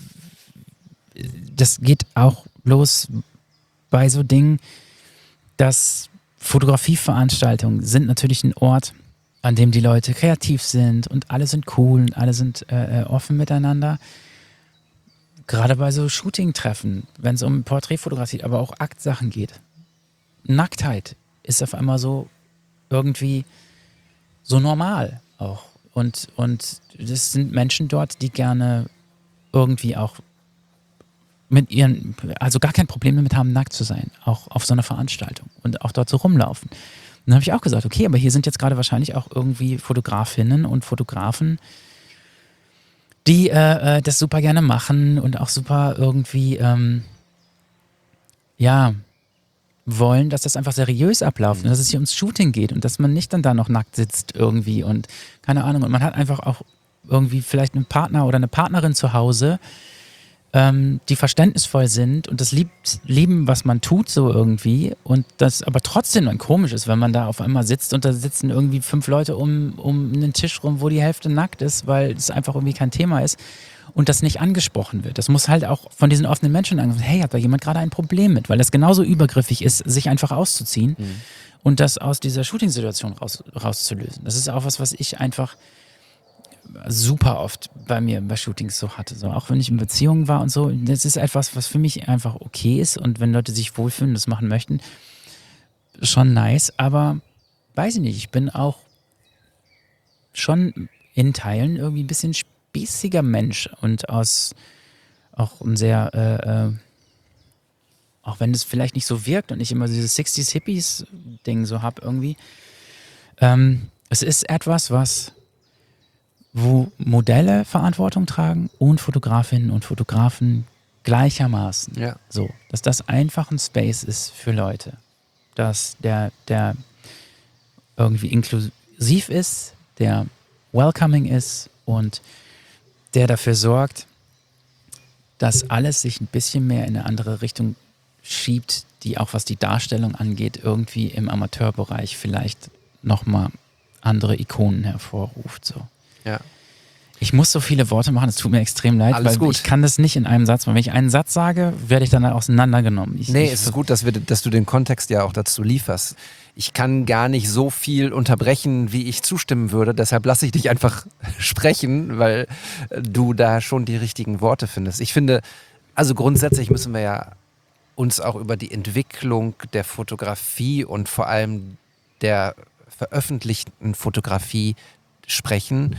Das geht auch los bei so Dingen, dass Fotografieveranstaltungen sind natürlich ein Ort, an dem die Leute kreativ sind und alle sind cool und alle sind äh, offen miteinander. Gerade bei so Shooting-Treffen, wenn es um Porträtfotografie, aber auch Aktsachen geht. Nacktheit ist auf einmal so irgendwie so normal auch. Und, und das sind Menschen dort, die gerne irgendwie auch mit ihren, also gar kein Problem damit haben, nackt zu sein, auch auf so einer Veranstaltung und auch dort so rumlaufen. Und dann habe ich auch gesagt, okay, aber hier sind jetzt gerade wahrscheinlich auch irgendwie Fotografinnen und Fotografen, die äh, das super gerne machen und auch super irgendwie, ähm, ja, wollen, dass das einfach seriös abläuft und dass es hier ums Shooting geht und dass man nicht dann da noch nackt sitzt irgendwie und keine Ahnung. Und man hat einfach auch irgendwie vielleicht einen Partner oder eine Partnerin zu Hause, ähm, die verständnisvoll sind und das liebt, lieben, was man tut so irgendwie und das aber trotzdem dann komisch ist, wenn man da auf einmal sitzt und da sitzen irgendwie fünf Leute um, um einen Tisch rum, wo die Hälfte nackt ist, weil es einfach irgendwie kein Thema ist und das nicht angesprochen wird. Das muss halt auch von diesen offenen Menschen angesprochen werden. Hey, hat da jemand gerade ein Problem mit? Weil das genauso übergriffig ist, sich einfach auszuziehen mhm. und das aus dieser Shooting-Situation raus, rauszulösen. Das ist auch was, was ich einfach super oft bei mir bei Shootings so hatte. So, auch wenn ich in Beziehungen war und so. Das ist etwas, was für mich einfach okay ist und wenn Leute sich wohlfühlen und das machen möchten, schon nice. Aber weiß ich nicht, ich bin auch schon in Teilen irgendwie ein bisschen spießiger Mensch und aus auch ein sehr, äh, äh, auch wenn es vielleicht nicht so wirkt und ich immer dieses sixties Hippies-Ding so habe irgendwie, ähm, es ist etwas, was, wo Modelle Verantwortung tragen und Fotografinnen und Fotografen gleichermaßen. Ja. So, dass das einfach ein Space ist für Leute. Dass der, der irgendwie inklusiv ist, der welcoming ist und der dafür sorgt, dass alles sich ein bisschen mehr in eine andere Richtung schiebt, die auch was die Darstellung angeht, irgendwie im Amateurbereich vielleicht nochmal andere Ikonen hervorruft. So. Ja. Ich muss so viele Worte machen, es tut mir extrem leid, Alles weil gut. ich kann das nicht in einem Satz machen. Wenn ich einen Satz sage, werde ich dann auseinandergenommen. Ich, Nee, ich, es ist gut, dass, wir, dass du den Kontext ja auch dazu lieferst. Ich kann gar nicht so viel unterbrechen, wie ich zustimmen würde. Deshalb lasse ich dich einfach sprechen, weil du da schon die richtigen Worte findest. Ich finde, also grundsätzlich müssen wir ja uns auch über die Entwicklung der Fotografie und vor allem der veröffentlichten Fotografie sprechen.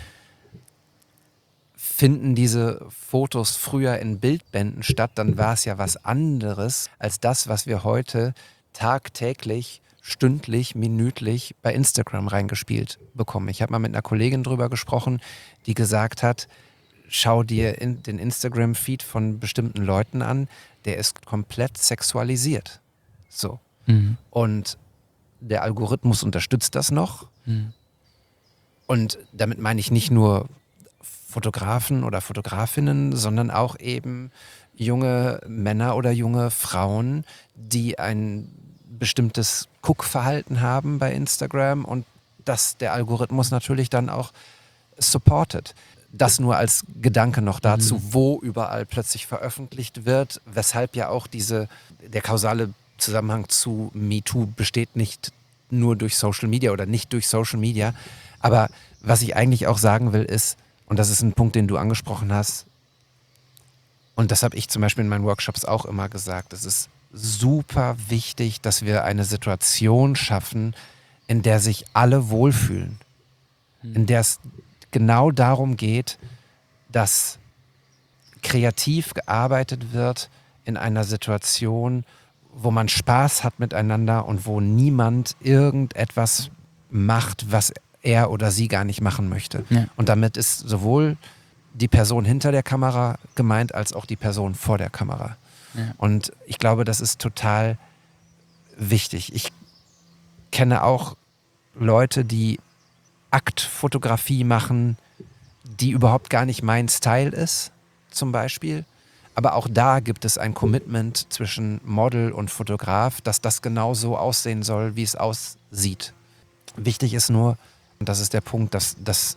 Finden diese Fotos früher in Bildbänden statt, dann war es ja was anderes als das, was wir heute tagtäglich, stündlich, minütlich bei Instagram reingespielt bekommen. Ich habe mal mit einer Kollegin drüber gesprochen, die gesagt hat, schau dir in den Instagram-Feed von bestimmten Leuten an, der ist komplett sexualisiert. So. Mhm. Und der Algorithmus unterstützt das noch. Mhm. Und damit meine ich nicht nur Fotografen oder Fotografinnen, sondern auch eben junge Männer oder junge Frauen, die ein bestimmtes Guckverhalten haben bei Instagram und das der Algorithmus natürlich dann auch supportet. Das nur als Gedanke noch dazu, Mhm. wo überall plötzlich veröffentlicht wird, weshalb ja auch diese, der kausale Zusammenhang zu MeToo besteht nicht nur durch Social Media oder nicht durch Social Media. Aber was ich eigentlich auch sagen will ist, und das ist ein Punkt, den du angesprochen hast, und das habe ich zum Beispiel in meinen Workshops auch immer gesagt, es ist super wichtig, dass wir eine Situation schaffen, in der sich alle wohlfühlen. In der es genau darum geht, dass kreativ gearbeitet wird in einer Situation, wo man Spaß hat miteinander und wo niemand irgendetwas macht, was er oder sie gar nicht machen möchte. Ja. Und damit ist sowohl die Person hinter der Kamera gemeint, als auch die Person vor der Kamera. Ja. Und ich glaube, das ist total wichtig. Ich kenne auch Leute, die Aktfotografie machen, die überhaupt gar nicht mein Style ist, zum Beispiel. Aber auch da gibt es ein Commitment zwischen Model und Fotograf, dass das genau so aussehen soll, wie es aussieht. Wichtig ist nur, und das ist der Punkt, dass das...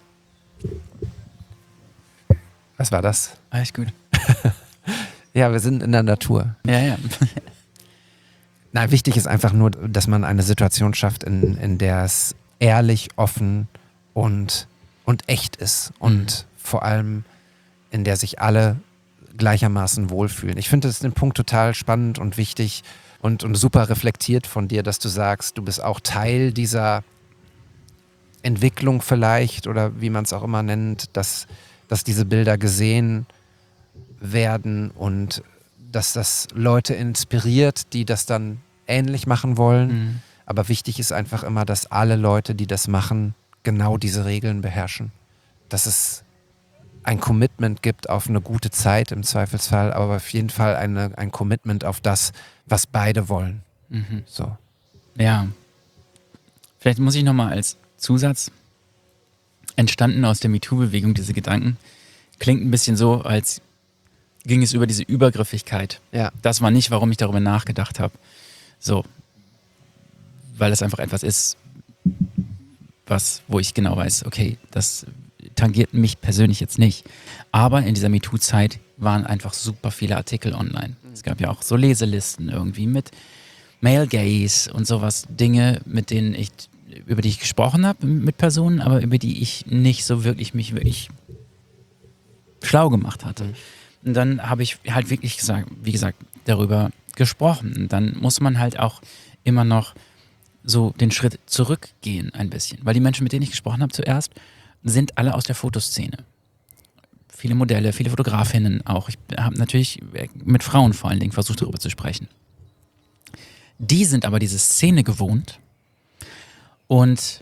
Was war das? Alles gut. Ja, wir sind in der Natur. Ja, ja. Nein, wichtig ist einfach nur, dass man eine Situation schafft, in, in der es ehrlich, offen und, und echt ist. Und Mhm. vor allem, in der sich alle gleichermaßen wohlfühlen. Ich finde das den Punkt total spannend und wichtig und, und super reflektiert von dir, dass du sagst, du bist auch Teil dieser Entwicklung vielleicht oder wie man es auch immer nennt, dass, dass diese Bilder gesehen werden und dass das Leute inspiriert, die das dann ähnlich machen wollen. Mhm. Aber wichtig ist einfach immer, dass alle Leute, die das machen, genau diese Regeln beherrschen. Dass es ein Commitment gibt auf eine gute Zeit im Zweifelsfall, aber auf jeden Fall eine, ein Commitment auf das, was beide wollen. Mhm. So. Ja. Vielleicht muss ich nochmal als Zusatz, entstanden aus der MeToo-Bewegung, diese Gedanken, klingt ein bisschen so, als ging es über diese Übergriffigkeit. Ja. Das war nicht, warum ich darüber nachgedacht habe. So. Weil es einfach etwas ist, was, wo ich genau weiß, okay, das tangiert mich persönlich jetzt nicht. Aber in dieser MeToo-Zeit waren einfach super viele Artikel online. Es gab ja auch so Leselisten irgendwie mit Male Gaze und sowas, Dinge, mit denen ich, über die ich gesprochen habe mit Personen, aber über die ich nicht so wirklich mich wirklich schlau gemacht hatte. Mhm. Und dann habe ich halt wirklich gesagt, wie gesagt, darüber gesprochen. Und dann muss man halt auch immer noch so den Schritt zurückgehen ein bisschen. Weil die Menschen, mit denen ich gesprochen habe zuerst, sind alle aus der Fotoszene. Viele Modelle, viele Fotografinnen auch. Ich habe natürlich mit Frauen vor allen Dingen versucht, darüber zu sprechen. Die sind aber diese Szene gewohnt und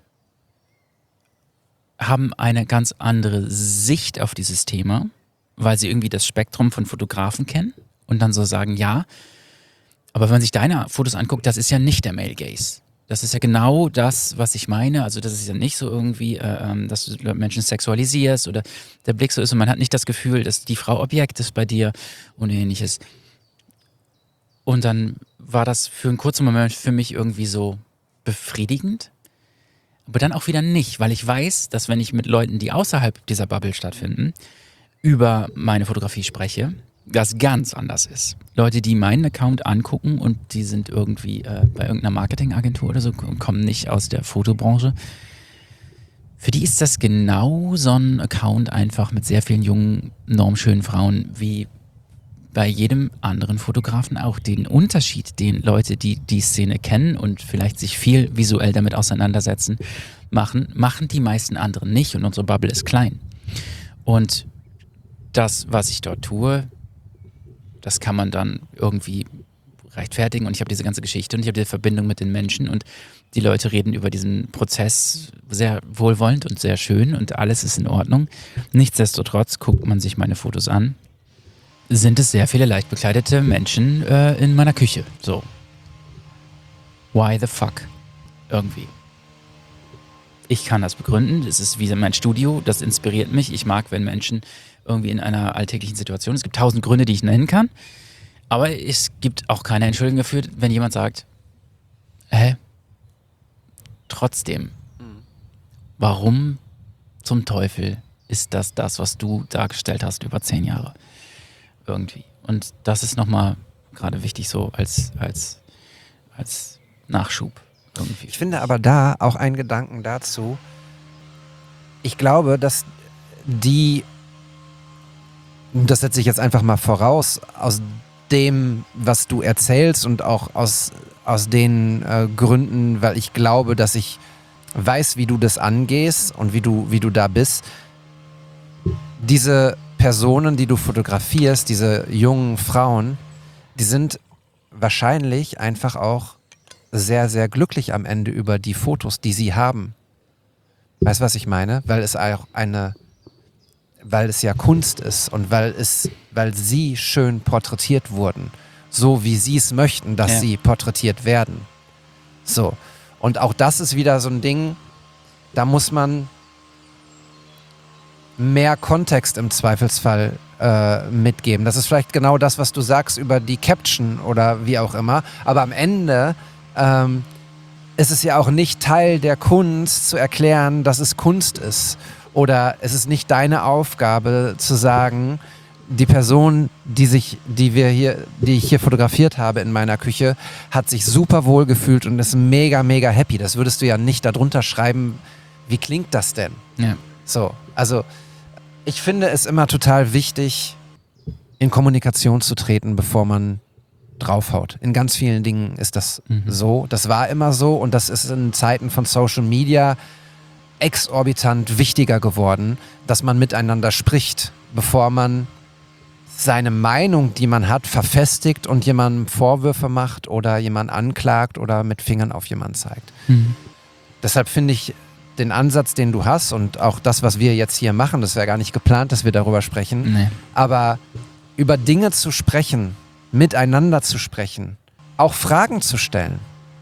haben eine ganz andere Sicht auf dieses Thema, weil sie irgendwie das Spektrum von Fotografen kennen und dann so sagen, ja, aber wenn man sich deine Fotos anguckt, das ist ja nicht der Male Gaze. Das ist ja genau das, was ich meine. Also das ist ja nicht so irgendwie, äh, dass du Menschen sexualisierst oder der Blick so ist und man hat nicht das Gefühl, dass die Frau Objekt ist bei dir und ähnliches. Und dann war das für einen kurzen Moment für mich irgendwie so befriedigend, aber dann auch wieder nicht, weil ich weiß, dass wenn ich mit Leuten, die außerhalb dieser Bubble stattfinden, über meine Fotografie spreche, das ganz anders ist. Leute, die meinen Account angucken und die sind irgendwie äh, bei irgendeiner Marketingagentur oder so und kommen nicht aus der Fotobranche, für die ist das genau so ein Account einfach mit sehr vielen jungen, normschönen Frauen wie bei jedem anderen Fotografen auch. Den Unterschied, den Leute, die die Szene kennen und vielleicht sich viel visuell damit auseinandersetzen, machen, machen die meisten anderen nicht und unsere Bubble ist klein. Und das, was ich dort tue, das kann man dann irgendwie rechtfertigen und ich habe diese ganze Geschichte und ich habe diese Verbindung mit den Menschen und die Leute reden über diesen Prozess sehr wohlwollend und sehr schön und alles ist in Ordnung. Nichtsdestotrotz guckt man sich meine Fotos an, sind es sehr viele leicht bekleidete Menschen äh, in meiner Küche. So. Why the fuck? Irgendwie. Ich kann das begründen. Es ist wie mein Studio. Das inspiriert mich. Ich mag, wenn Menschen irgendwie in einer alltäglichen Situation, es gibt tausend Gründe, die ich nennen kann, aber es gibt auch keine Entschuldigung dafür, wenn jemand sagt, hä? Trotzdem. Warum zum Teufel ist das das, was du dargestellt hast über zehn Jahre? Irgendwie. Und das ist nochmal gerade wichtig so als, als, als Nachschub irgendwie. Ich finde aber da auch einen Gedanken dazu. Ich glaube, dass die, das setze ich jetzt einfach mal voraus, aus dem, was du erzählst und auch aus, aus den äh, Gründen, weil ich glaube, dass ich weiß, wie du das angehst und wie du, wie du da bist. Diese Personen, die du fotografierst, diese jungen Frauen, die sind wahrscheinlich einfach auch sehr, sehr glücklich am Ende über die Fotos, die sie haben. Weißt du, was ich meine? Weil es auch eine, weil es ja Kunst ist und weil es, weil sie schön porträtiert wurden, so wie sie es möchten, dass ja. sie porträtiert werden. So. Und auch das ist wieder so ein Ding, da muss man mehr Kontext im Zweifelsfall äh, mitgeben. Das ist vielleicht genau das, was du sagst über die Caption oder wie auch immer. Aber am Ende ähm, ist es ja auch nicht Teil der Kunst zu erklären, dass es Kunst ist. Oder es ist nicht deine Aufgabe zu sagen, die Person, die sich, die wir hier, die ich hier fotografiert habe in meiner Küche, hat sich super wohl gefühlt und ist mega, mega happy. Das würdest du ja nicht darunter schreiben. Wie klingt das denn? Ja. So, also ich finde es immer total wichtig, in Kommunikation zu treten, bevor man draufhaut. In ganz vielen Dingen ist das mhm. so. Das war immer so und das ist in Zeiten von Social Media exorbitant wichtiger geworden, dass man miteinander spricht, bevor man seine Meinung, die man hat, verfestigt und jemandem Vorwürfe macht oder jemanden anklagt oder mit Fingern auf jemanden zeigt. Mhm. Deshalb finde ich den Ansatz, den du hast und auch das, was wir jetzt hier machen, das wäre gar nicht geplant, dass wir darüber sprechen, Nee. aber über Dinge zu sprechen, miteinander zu sprechen, auch Fragen zu stellen.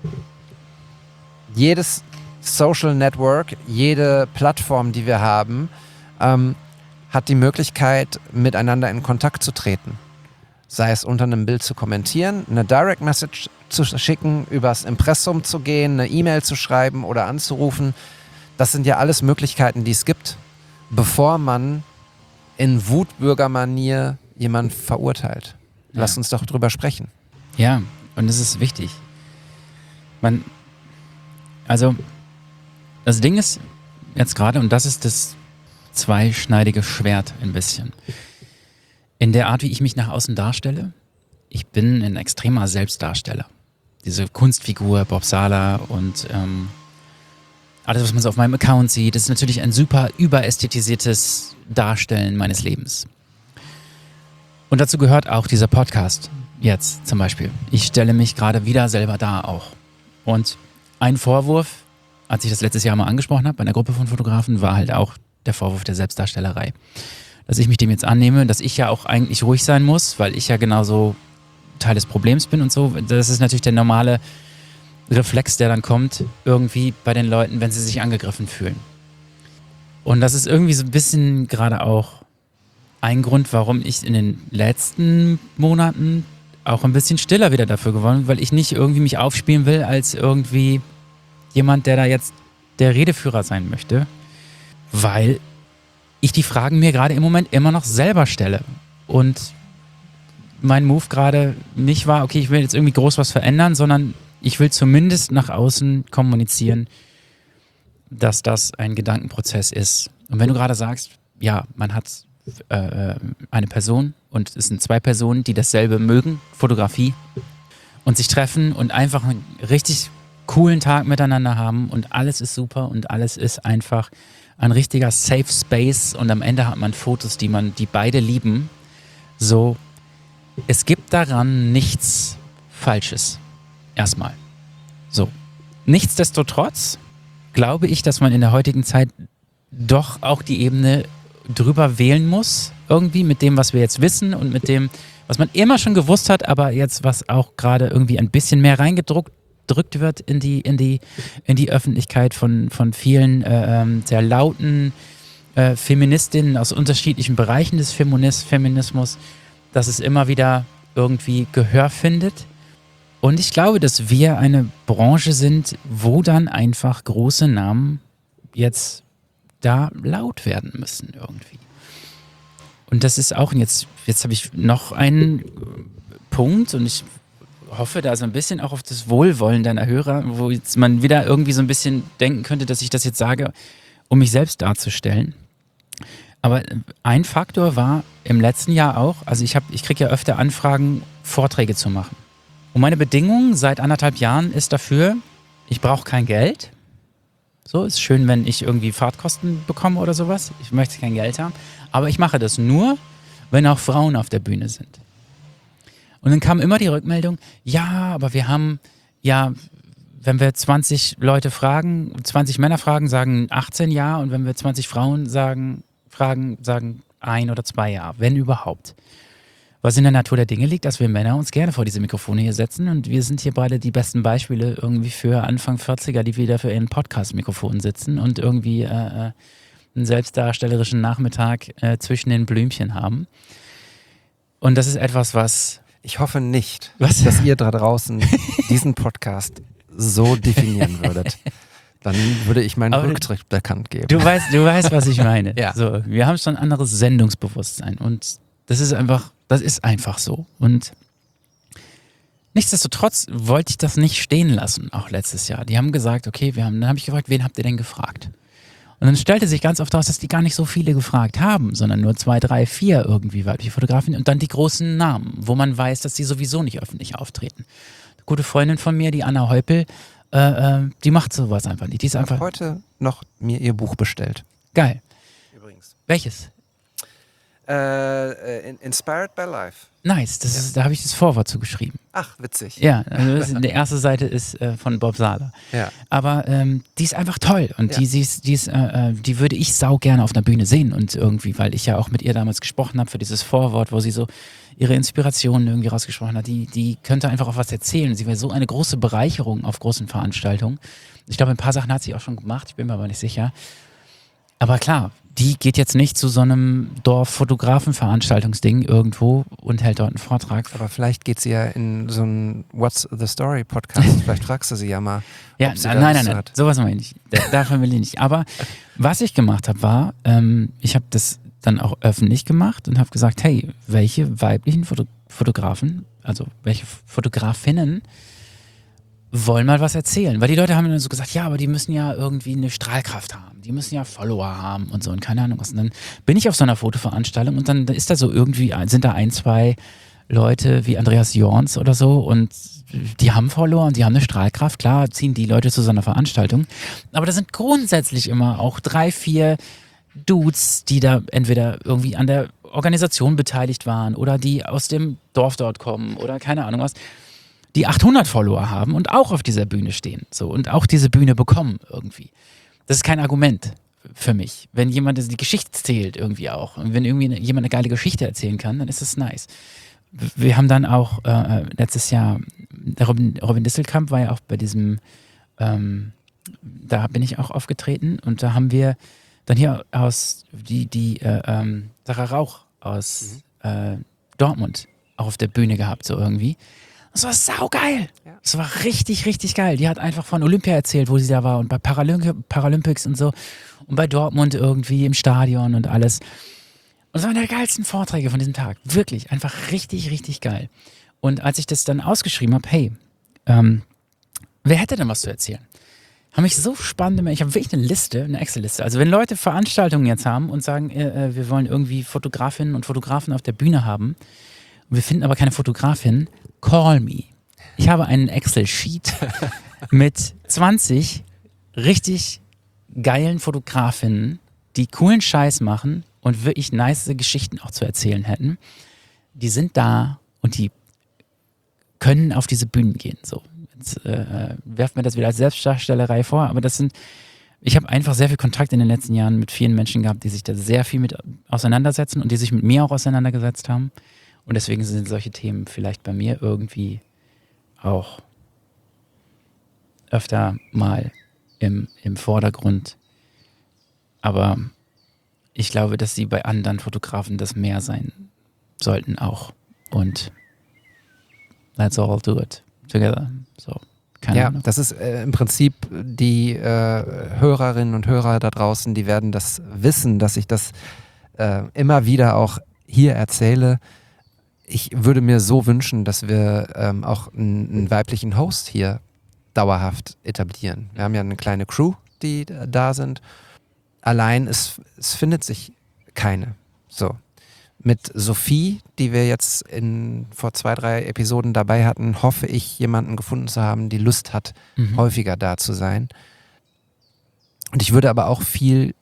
Jedes Social Network, jede Plattform, die wir haben, ähm, hat die Möglichkeit, miteinander in Kontakt zu treten. Sei es unter einem Bild zu kommentieren, eine Direct Message zu schicken, übers Impressum zu gehen, eine E-Mail zu schreiben oder anzurufen. Das sind ja alles Möglichkeiten, die es gibt, bevor man in Wutbürgermanier jemanden verurteilt. Ja. Lass uns doch drüber sprechen. Ja, und es ist wichtig. Man, also, das Ding ist jetzt gerade, und das ist das zweischneidige Schwert ein bisschen. In der Art, wie ich mich nach außen darstelle, ich bin ein extremer Selbstdarsteller. Diese Kunstfigur, Bob Sala und ähm, alles, was man so auf meinem Account sieht, ist natürlich ein super überästhetisiertes Darstellen meines Lebens. Und dazu gehört auch dieser Podcast jetzt zum Beispiel. Ich stelle mich gerade wieder selber dar auch. Und ein Vorwurf, als ich das letztes Jahr mal angesprochen habe bei einer Gruppe von Fotografen, war halt auch der Vorwurf der Selbstdarstellerei. Dass ich mich dem jetzt annehme, dass ich ja auch eigentlich ruhig sein muss, weil ich ja genauso Teil des Problems bin und so. Das ist natürlich der normale Reflex, der dann kommt irgendwie bei den Leuten, wenn sie sich angegriffen fühlen. Und das ist irgendwie so ein bisschen gerade auch ein Grund, warum ich in den letzten Monaten auch ein bisschen stiller wieder dafür geworden bin, weil ich nicht irgendwie mich aufspielen will als irgendwie jemand, der da jetzt der Redeführer sein möchte, weil ich die Fragen mir gerade im Moment immer noch selber stelle. Und mein Move gerade nicht war, okay, ich will jetzt irgendwie groß was verändern, sondern ich will zumindest nach außen kommunizieren, dass das ein Gedankenprozess ist. Und wenn du gerade sagst, ja, man hat äh, eine Person und es sind zwei Personen, die dasselbe mögen, Fotografie, und sich treffen und einfach einen richtig coolen Tag miteinander haben und alles ist super und alles ist einfach ein richtiger Safe Space und am Ende hat man Fotos, die man, die beide lieben. So, es gibt daran nichts Falsches. Erstmal. So. Nichtsdestotrotz glaube ich, dass man in der heutigen Zeit doch auch die Ebene drüber wählen muss, irgendwie mit dem, was wir jetzt wissen und mit dem, was man immer schon gewusst hat, aber jetzt, was auch gerade irgendwie ein bisschen mehr reingedruckt drückt wird in die, in die, in die Öffentlichkeit von, von vielen äh, sehr lauten äh, Feministinnen aus unterschiedlichen Bereichen des Feminis- Feminismus, dass es immer wieder irgendwie Gehör findet. Und ich glaube, dass wir eine Branche sind, wo dann einfach große Namen jetzt da laut werden müssen irgendwie. Und das ist auch, jetzt, jetzt habe ich noch einen Punkt und ich hoffe da so ein bisschen auch auf das Wohlwollen deiner Hörer, wo jetzt man wieder irgendwie so ein bisschen denken könnte, dass ich das jetzt sage, um mich selbst darzustellen. Aber ein Faktor war im letzten Jahr auch, also ich habe, ich kriege ja öfter Anfragen, Vorträge zu machen. Und meine Bedingung seit anderthalb Jahren ist dafür, ich brauche kein Geld. So, ist schön, wenn ich irgendwie Fahrtkosten bekomme oder sowas. Ich möchte kein Geld haben. Aber ich mache das nur, wenn auch Frauen auf der Bühne sind. Und dann kam immer die Rückmeldung, ja, aber wir haben, ja, wenn wir zwanzig Leute fragen, zwanzig Männer fragen, sagen achtzehn ja. Und wenn wir zwanzig Frauen sagen, fragen, sagen ein oder zwei ja, wenn überhaupt. Was in der Natur der Dinge liegt, dass wir Männer uns gerne vor diese Mikrofone hier setzen und wir sind hier beide die besten Beispiele irgendwie für Anfang vierziger, die wieder für ihren Podcast-Mikrofon sitzen und irgendwie äh, einen selbstdarstellerischen Nachmittag äh, zwischen den Blümchen haben. Und das ist etwas, was... Ich hoffe nicht, Was? dass ihr da draußen diesen Podcast so definieren würdet. Dann würde ich meinen Aber Rücktritt bekannt geben. Du weißt, du weißt, was ich meine. Ja. So, wir haben schon ein anderes Sendungsbewusstsein und das ist einfach, das ist einfach so. Und nichtsdestotrotz wollte ich das nicht stehen lassen, auch letztes Jahr. Die haben gesagt, okay, wir haben, dann habe ich gefragt, wen habt ihr denn gefragt? Und dann stellte sich ganz oft raus, dass die gar nicht so viele gefragt haben, sondern nur zwei, drei, vier irgendwie weibliche Fotografen und dann die großen Namen, wo man weiß, dass die sowieso nicht öffentlich auftreten. Eine gute Freundin von mir, die Anna Heupel, äh, äh, die macht sowas einfach nicht. Die ist Ich einfach habe heute noch mir ihr Buch bestellt. geil. Übrigens. Welches? Äh, in, Inspired by Life. Nice, das ist, da habe ich das Vorwort zugeschrieben. Ach, witzig. Ja, also das ist, die erste Seite ist äh, von Bob Sahler. Ja. Aber ähm, die ist einfach toll und Ja. die, die, ist, die, ist, äh, äh, die würde ich sau gerne auf einer Bühne sehen und irgendwie, weil ich ja auch mit ihr damals gesprochen habe für dieses Vorwort, wo sie so ihre Inspirationen irgendwie rausgesprochen hat, die, die könnte einfach auch was erzählen. Sie wäre so eine große Bereicherung auf großen Veranstaltungen. Ich glaube, ein paar Sachen hat sie auch schon gemacht, ich bin mir aber nicht sicher. Aber klar, die geht jetzt nicht zu so einem Dorf-Fotografen-Veranstaltungsding irgendwo und hält dort einen Vortrag. Aber vielleicht geht sie ja in so einen What's the Story Podcast. Vielleicht fragst du sie ja mal. Ja, ob sie nein, da nein, Lust nein, nein, hat. sowas meine ich nicht. Da- Dafür will ich nicht. Aber was ich gemacht habe, war, ähm, ich habe das dann auch öffentlich gemacht und habe gesagt, hey, welche weiblichen Foto- Fotografen, also welche Fotografinnen wollen mal was erzählen? Weil die Leute haben dann so gesagt, ja, aber die müssen ja irgendwie eine Strahlkraft haben, die müssen ja Follower haben und so und keine Ahnung was. Und dann bin ich auf so einer Fotoveranstaltung und dann ist da so irgendwie, sind da ein, zwei Leute wie Andreas Jorns oder so und die haben Follower und die haben eine Strahlkraft. Klar, ziehen die Leute zu so einer Veranstaltung. Aber da sind grundsätzlich immer auch drei, vier Dudes, die da entweder irgendwie an der Organisation beteiligt waren oder die aus dem Dorf dort kommen oder keine Ahnung was, die achthundert Follower haben und auch auf dieser Bühne stehen. So, und auch diese Bühne bekommen irgendwie. Das ist kein Argument für mich. Wenn jemand die Geschichte zählt irgendwie auch und wenn irgendwie jemand eine geile Geschichte erzählen kann, dann ist das nice. Wir haben dann auch äh, letztes Jahr, der Robin, Robin Distelkamp war ja auch bei diesem, ähm, da bin ich auch aufgetreten und da haben wir dann hier aus, die, die äh, ähm, Sarah Rauch aus mhm. äh, Dortmund auch auf der Bühne gehabt, so irgendwie. Das war saugeil. Ja. Das war richtig, richtig geil. Die hat einfach von Olympia erzählt, wo sie da war und bei Paralymp- Paralympics und so und bei Dortmund irgendwie im Stadion und alles. Und das waren die geilsten Vorträge von diesem Tag. Wirklich, einfach richtig, richtig geil. Und als ich das dann ausgeschrieben habe, hey, ähm, wer hätte denn was zu erzählen? Haben mich so spannende, ich habe wirklich eine Liste, eine Excel-Liste. Also wenn Leute Veranstaltungen jetzt haben und sagen, äh, wir wollen irgendwie Fotografinnen und Fotografen auf der Bühne haben, und wir finden aber keine Fotografin, call me. Ich habe einen Excel-Sheet mit zwanzig richtig geilen Fotografinnen, die coolen Scheiß machen und wirklich nice Geschichten auch zu erzählen hätten. Die sind da und die können auf diese Bühnen gehen. So, jetzt äh, werft mir das wieder als Selbstdarstellerei vor, aber das sind, ich habe einfach sehr viel Kontakt in den letzten Jahren mit vielen Menschen gehabt, die sich da sehr viel mit auseinandersetzen und die sich mit mir auch auseinandergesetzt haben. Und deswegen sind solche Themen vielleicht bei mir irgendwie auch öfter mal im, im Vordergrund. Aber ich glaube, dass sie bei anderen Fotografen das mehr sein sollten auch. Und let's all do it together. So, keine ja, Ahnung. das ist äh, im Prinzip die äh, Hörerinnen und Hörer da draußen, die werden das wissen, dass ich das äh, immer wieder auch hier erzähle. Ich würde mir so wünschen, dass wir ähm, auch einen, einen weiblichen Host hier dauerhaft etablieren. Wir haben ja eine kleine Crew, die da sind. Allein, es, es findet sich keine. So. Mit Sophie, die wir jetzt in, vor zwei, drei Episoden dabei hatten, hoffe ich, jemanden gefunden zu haben, die Lust hat, mhm. häufiger da zu sein. Und ich würde aber auch viel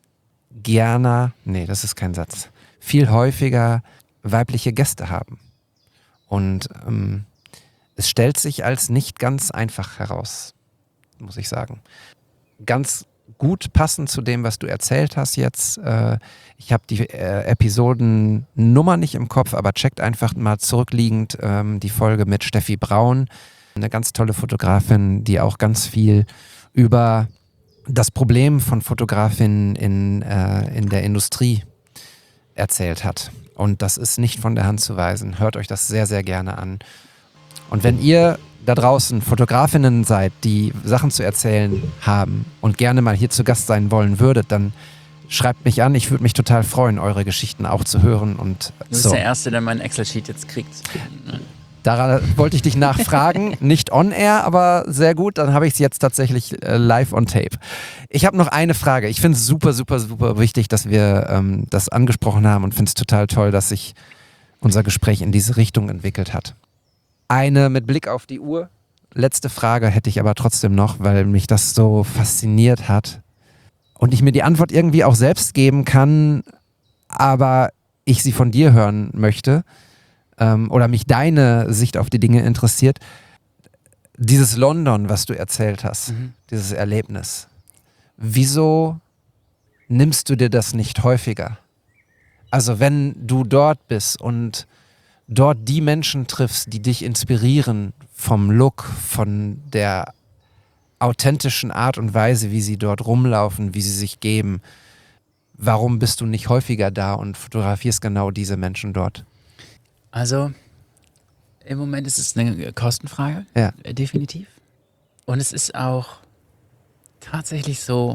gerne, nee, das ist kein Satz, viel häufiger weibliche Gäste haben. Und ähm, es stellt sich als nicht ganz einfach heraus, muss ich sagen. Ganz gut passend zu dem, was du erzählt hast jetzt. Äh, ich habe die äh, Episodennummer nicht im Kopf, aber checkt einfach mal zurückliegend ähm, die Folge mit Steffi Braun, eine ganz tolle Fotografin, die auch ganz viel über das Problem von Fotografinnen in, äh, in der Industrie erzählt hat. Und das ist nicht von der Hand zu weisen. Hört euch das sehr, sehr gerne an. Und wenn ihr da draußen Fotografinnen seid, die Sachen zu erzählen haben und gerne mal hier zu Gast sein wollen würdet, dann schreibt mich an. Ich würde mich total freuen, eure Geschichten auch zu hören. Und du bist so. der Erste, der meinen Excel-Sheet jetzt kriegt. Daran wollte ich dich nachfragen. Nicht on air, aber sehr gut. Dann habe ich es jetzt tatsächlich äh, live on tape. Ich habe noch eine Frage. Ich finde es super, super, super wichtig, dass wir ähm, das angesprochen haben und finde es total toll, dass sich unser Gespräch in diese Richtung entwickelt hat. Eine mit Blick auf die Uhr. Letzte Frage hätte ich aber trotzdem noch, weil mich das so fasziniert hat. Und ich mir die Antwort irgendwie auch selbst geben kann, aber ich sie von dir hören möchte. Oder mich deine Sicht auf die Dinge interessiert. Dieses London, was du erzählt hast, mhm. dieses Erlebnis, wieso nimmst du dir das nicht häufiger? Also wenn du dort bist und dort die Menschen triffst, die dich inspirieren vom Look, von der authentischen Art und Weise, wie sie dort rumlaufen, wie sie sich geben, warum bist du nicht häufiger da und fotografierst genau diese Menschen dort? Also, im Moment ist es eine Kostenfrage, ja. definitiv. Und es ist auch tatsächlich so,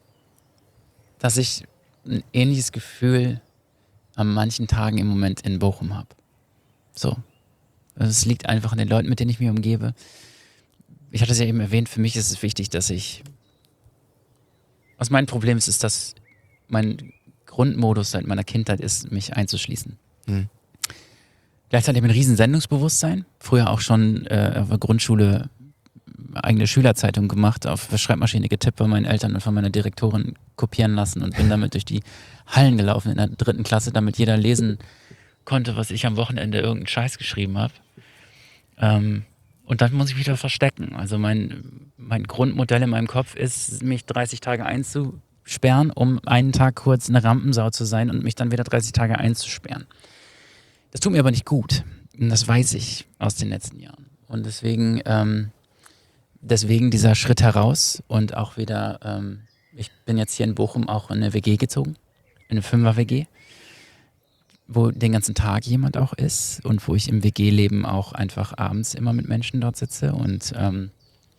dass ich ein ähnliches Gefühl an manchen Tagen im Moment in Bochum habe. So. Also es liegt einfach an den Leuten, mit denen ich mich umgebe. Ich hatte es ja eben erwähnt, für mich ist es wichtig, dass ich, was mein Problem ist, ist, dass mein Grundmodus seit meiner Kindheit ist, mich einzuschließen. Mhm. Gleichzeitig ein riesen Sendungsbewusstsein. Früher auch schon äh, auf der Grundschule eigene Schülerzeitung gemacht, auf der Schreibmaschine getippt bei meinen Eltern und von meiner Direktorin kopieren lassen und bin damit durch die Hallen gelaufen in der dritten Klasse, damit jeder lesen konnte, was ich am Wochenende irgendeinen Scheiß geschrieben habe. Ähm, und dann muss ich wieder verstecken. Also mein, mein Grundmodell in meinem Kopf ist, mich dreißig Tage einzusperren, um einen Tag kurz eine Rampensau zu sein und mich dann wieder dreißig Tage einzusperren. Das tut mir aber nicht gut. Und das weiß ich aus den letzten Jahren. Und deswegen, ähm, deswegen dieser Schritt heraus und auch wieder, ähm, ich bin jetzt hier in Bochum auch in eine W G gezogen, in eine Fünfer-W G, wo den ganzen Tag jemand auch ist und wo ich im W G-Leben auch einfach abends immer mit Menschen dort sitze und ähm,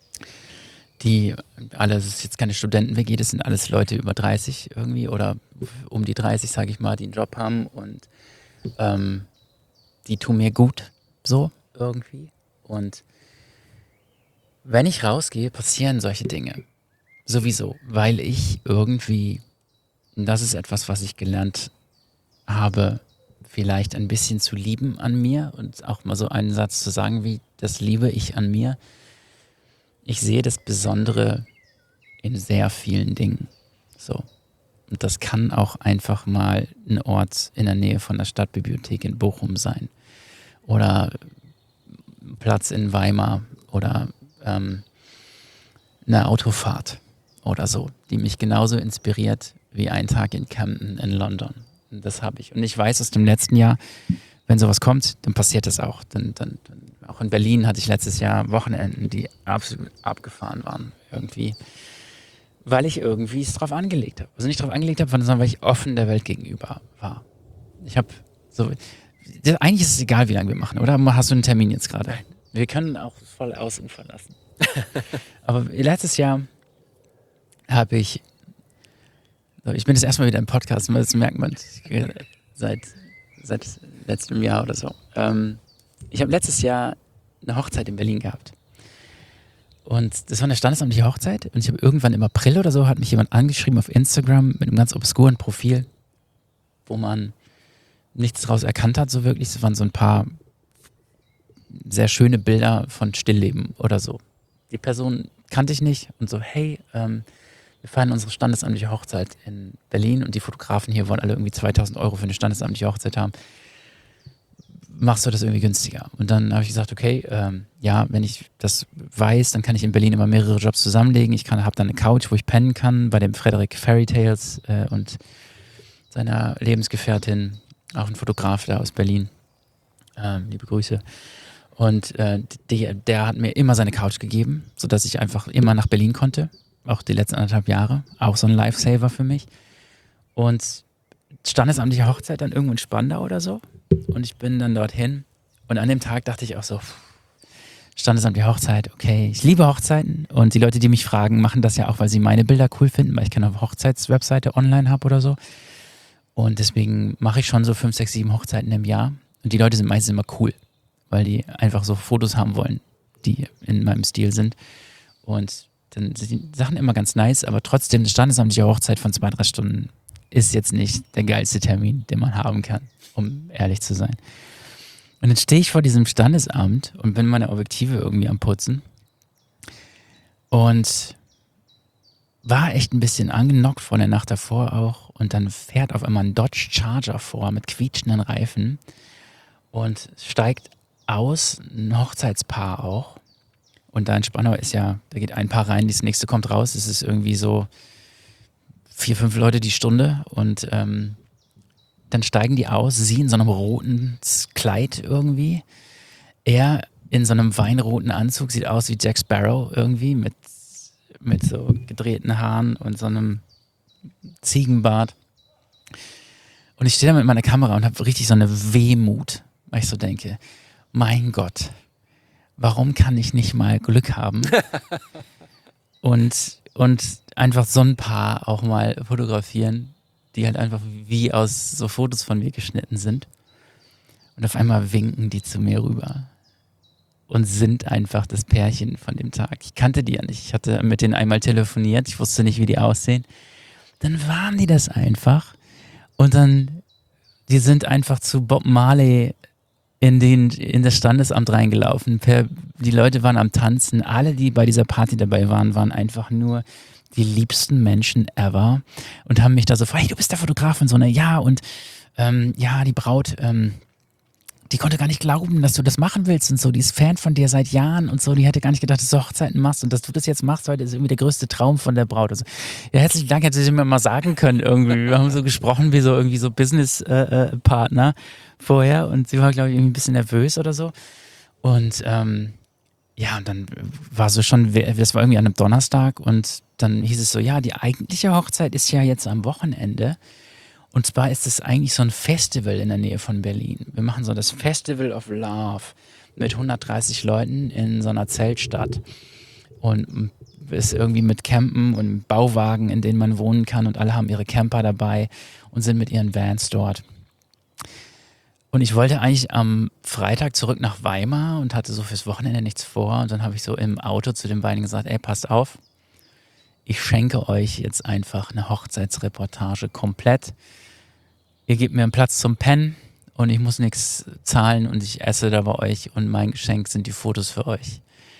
die alle, das ist jetzt keine Studenten-W G, das sind alles Leute über dreißig irgendwie oder um die dreißig, sage ich mal, die einen Job haben und ähm, die tun mir gut, so irgendwie. Und wenn ich rausgehe, passieren solche Dinge. Sowieso, weil ich irgendwie, und das ist etwas, was ich gelernt habe, vielleicht ein bisschen zu lieben an mir und auch mal so einen Satz zu sagen wie, das liebe ich an mir. Ich sehe das Besondere in sehr vielen Dingen. So. Und das kann auch einfach mal ein Ort in der Nähe von der Stadtbibliothek in Bochum sein. Oder Platz in Weimar oder ähm, eine Autofahrt oder so, die mich genauso inspiriert wie ein Tag in Camden in London. Und das habe ich. Und ich weiß aus dem letzten Jahr, wenn sowas kommt, dann passiert das auch. Dann, dann, dann, auch in Berlin hatte ich letztes Jahr Wochenenden, die absolut abgefahren waren irgendwie. Weil ich irgendwie es drauf angelegt habe. Also nicht drauf angelegt habe, sondern weil ich offen der Welt gegenüber war. Ich habe so, das, eigentlich ist es egal, wie lange wir machen, oder? Hast du einen Termin jetzt gerade? Nein. Wir können auch voll ausufern lassen. Aber letztes Jahr habe ich, ich bin das erstmal wieder im Podcast, das merkt man seit, seit letztem Jahr oder so. Ähm, ich habe letztes Jahr eine Hochzeit in Berlin gehabt. Und das war eine standesamtliche Hochzeit und ich habe irgendwann im April oder so hat mich jemand angeschrieben auf Instagram mit einem ganz obskuren Profil, wo man nichts daraus erkannt hat so wirklich. Es waren so ein paar sehr schöne Bilder von Stillleben oder so. Die Person kannte ich nicht und so, hey, ähm, wir feiern unsere standesamtliche Hochzeit in Berlin und die Fotografen hier wollen alle irgendwie zweitausend Euro für eine standesamtliche Hochzeit haben. Machst du das irgendwie günstiger? Und dann habe ich gesagt, okay, ähm, ja, wenn ich das weiß, dann kann ich in Berlin immer mehrere Jobs zusammenlegen. Ich habe dann eine Couch, wo ich pennen kann, bei dem Frederik Fairy Tales äh, und seiner Lebensgefährtin, auch ein Fotograf da aus Berlin. Ähm, liebe Grüße. Und äh, die, der hat mir immer seine Couch gegeben, sodass ich einfach immer nach Berlin konnte. Auch die letzten anderthalb Jahre. Auch so ein Lifesaver für mich. Und standesamtliche Hochzeit dann irgendwo in Spandau oder so. Und ich bin dann dorthin. Und an dem Tag dachte ich auch so, standesamtliche Hochzeit, okay. Ich liebe Hochzeiten. Und die Leute, die mich fragen, machen das ja auch, weil sie meine Bilder cool finden, weil ich keine Hochzeitswebseite online habe oder so. Und deswegen mache ich schon so fünf, sechs, sieben Hochzeiten im Jahr. Und die Leute sind meistens immer cool, weil die einfach so Fotos haben wollen, die in meinem Stil sind. Und dann sind die Sachen immer ganz nice, aber trotzdem eine standesamtliche Hochzeit von zwei, drei Stunden ist jetzt nicht der geilste Termin, den man haben kann, um ehrlich zu sein. Und dann stehe ich vor diesem Standesamt und bin meine Objektive irgendwie am Putzen und war echt ein bisschen angenockt von der Nacht davor auch. Und dann fährt auf einmal ein Dodge Charger vor mit quietschenden Reifen und steigt aus, ein Hochzeitspaar auch. Und da in Spandau ist ja, da geht ein Paar rein, das nächste kommt raus. Es ist irgendwie so vier, fünf Leute die Stunde. Und ähm, dann steigen die aus, sie in so einem roten Kleid irgendwie. Er in so einem weinroten Anzug, sieht aus wie Jack Sparrow irgendwie, mit, mit so gedrehten Haaren und so einem Ziegenbart. Und ich stehe da mit meiner Kamera und habe richtig so eine Wehmut, weil ich so denke, mein Gott, warum kann ich nicht mal Glück haben und, und einfach so ein Paar auch mal fotografieren, die halt einfach wie aus so Fotos von mir geschnitten sind. Und auf einmal winken die zu mir rüber und sind einfach das Pärchen von dem Tag. Ich kannte die ja nicht. Ich hatte mit denen einmal telefoniert. Ich wusste nicht, wie die aussehen. Dann waren die das einfach. Und dann, die sind einfach zu Bob Marley in, den, in das Standesamt reingelaufen. Per, die Leute waren am Tanzen. Alle, die bei dieser Party dabei waren, waren einfach nur die liebsten Menschen ever und haben mich da so gefragt, hey, du bist der Fotograf und so, ne? Ja, und ähm, ja, die Braut, ähm, die konnte gar nicht glauben, dass du das machen willst und so. Die ist Fan von dir seit Jahren und so. Die hätte gar nicht gedacht, dass du Hochzeiten machst und dass du das jetzt machst heute, ist irgendwie der größte Traum von der Braut. Also, ja, herzlichen Dank, hätte sie mir mal sagen können irgendwie. Wir haben so gesprochen wie so irgendwie so Business-Partner äh, äh, vorher und sie war, glaube ich, irgendwie ein bisschen nervös oder so. Und ähm, ja, und dann war so schon, das war irgendwie an einem Donnerstag und dann hieß es so, ja, die eigentliche Hochzeit ist ja jetzt am Wochenende. Und zwar ist es eigentlich so ein Festival in der Nähe von Berlin. Wir machen so das Festival of Love mit hundertdreißig Leuten in so einer Zeltstadt. Und ist irgendwie mit Campen und Bauwagen, in denen man wohnen kann. Und alle haben ihre Camper dabei und sind mit ihren Vans dort. Und ich wollte eigentlich am Freitag zurück nach Weimar und hatte so fürs Wochenende nichts vor. Und dann habe ich so im Auto zu den beiden gesagt, ey, passt auf. Ich schenke euch jetzt einfach eine Hochzeitsreportage komplett. Ihr gebt mir einen Platz zum Pennen und ich muss nichts zahlen und ich esse da bei euch und mein Geschenk sind die Fotos für euch.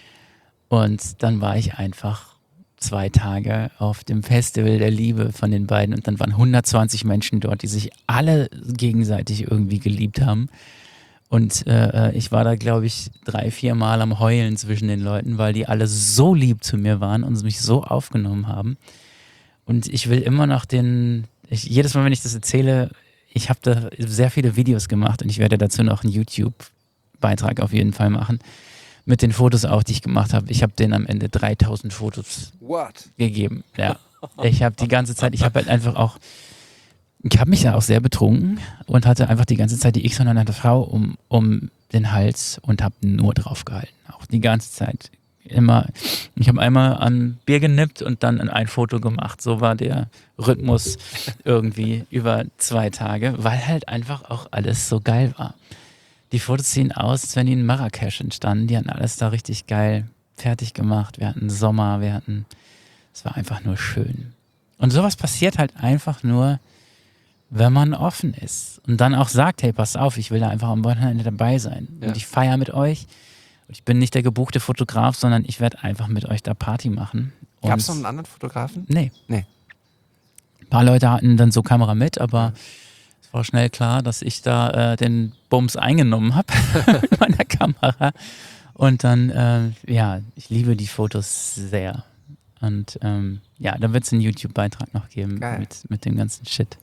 Und dann war ich einfach zwei Tage auf dem Festival der Liebe von den beiden und dann waren hundertzwanzig Menschen dort, die sich alle gegenseitig irgendwie geliebt haben. Und äh, ich war da, glaube ich, drei, vier Mal am Heulen zwischen den Leuten, weil die alle so lieb zu mir waren und mich so aufgenommen haben. Und ich will immer noch den, ich, jedes Mal, wenn ich das erzähle, ich habe da sehr viele Videos gemacht und ich werde dazu noch einen YouTube-Beitrag auf jeden Fall machen. Mit den Fotos auch, die ich gemacht habe. Ich habe denen am Ende dreitausend Fotos What? gegeben. Ja. Ich habe die ganze Zeit, ich habe halt einfach auch, ich habe mich ja auch sehr betrunken und hatte einfach die ganze Zeit die x hundert Frau um, um den Hals und habe nur drauf gehalten. Auch die ganze Zeit. Immer, ich habe einmal an Bier genippt und dann ein Foto gemacht. So war der Rhythmus irgendwie über zwei Tage, weil halt einfach auch alles so geil war. Die Fotos sehen aus, als wenn die in Marrakesch entstanden. Die hatten alles da richtig geil fertig gemacht. Wir hatten Sommer, wir hatten, es war einfach nur schön. Und sowas passiert halt einfach nur, wenn man offen ist und dann auch sagt, hey, pass auf, ich will da einfach am Wochenende dabei sein Ja. und ich feiere mit euch. Ich bin nicht der gebuchte Fotograf, sondern ich werde einfach mit euch da Party machen. Gab es noch einen anderen Fotografen? Nee. Nee. Ein paar Leute hatten dann so Kamera mit, aber es war schnell klar, dass ich da äh, den Bums eingenommen habe mit meiner Kamera. Und dann, äh, ja, ich liebe die Fotos sehr. Und ähm, ja, da wird es einen YouTube-Beitrag noch geben Geil. mit, mit dem ganzen Shit.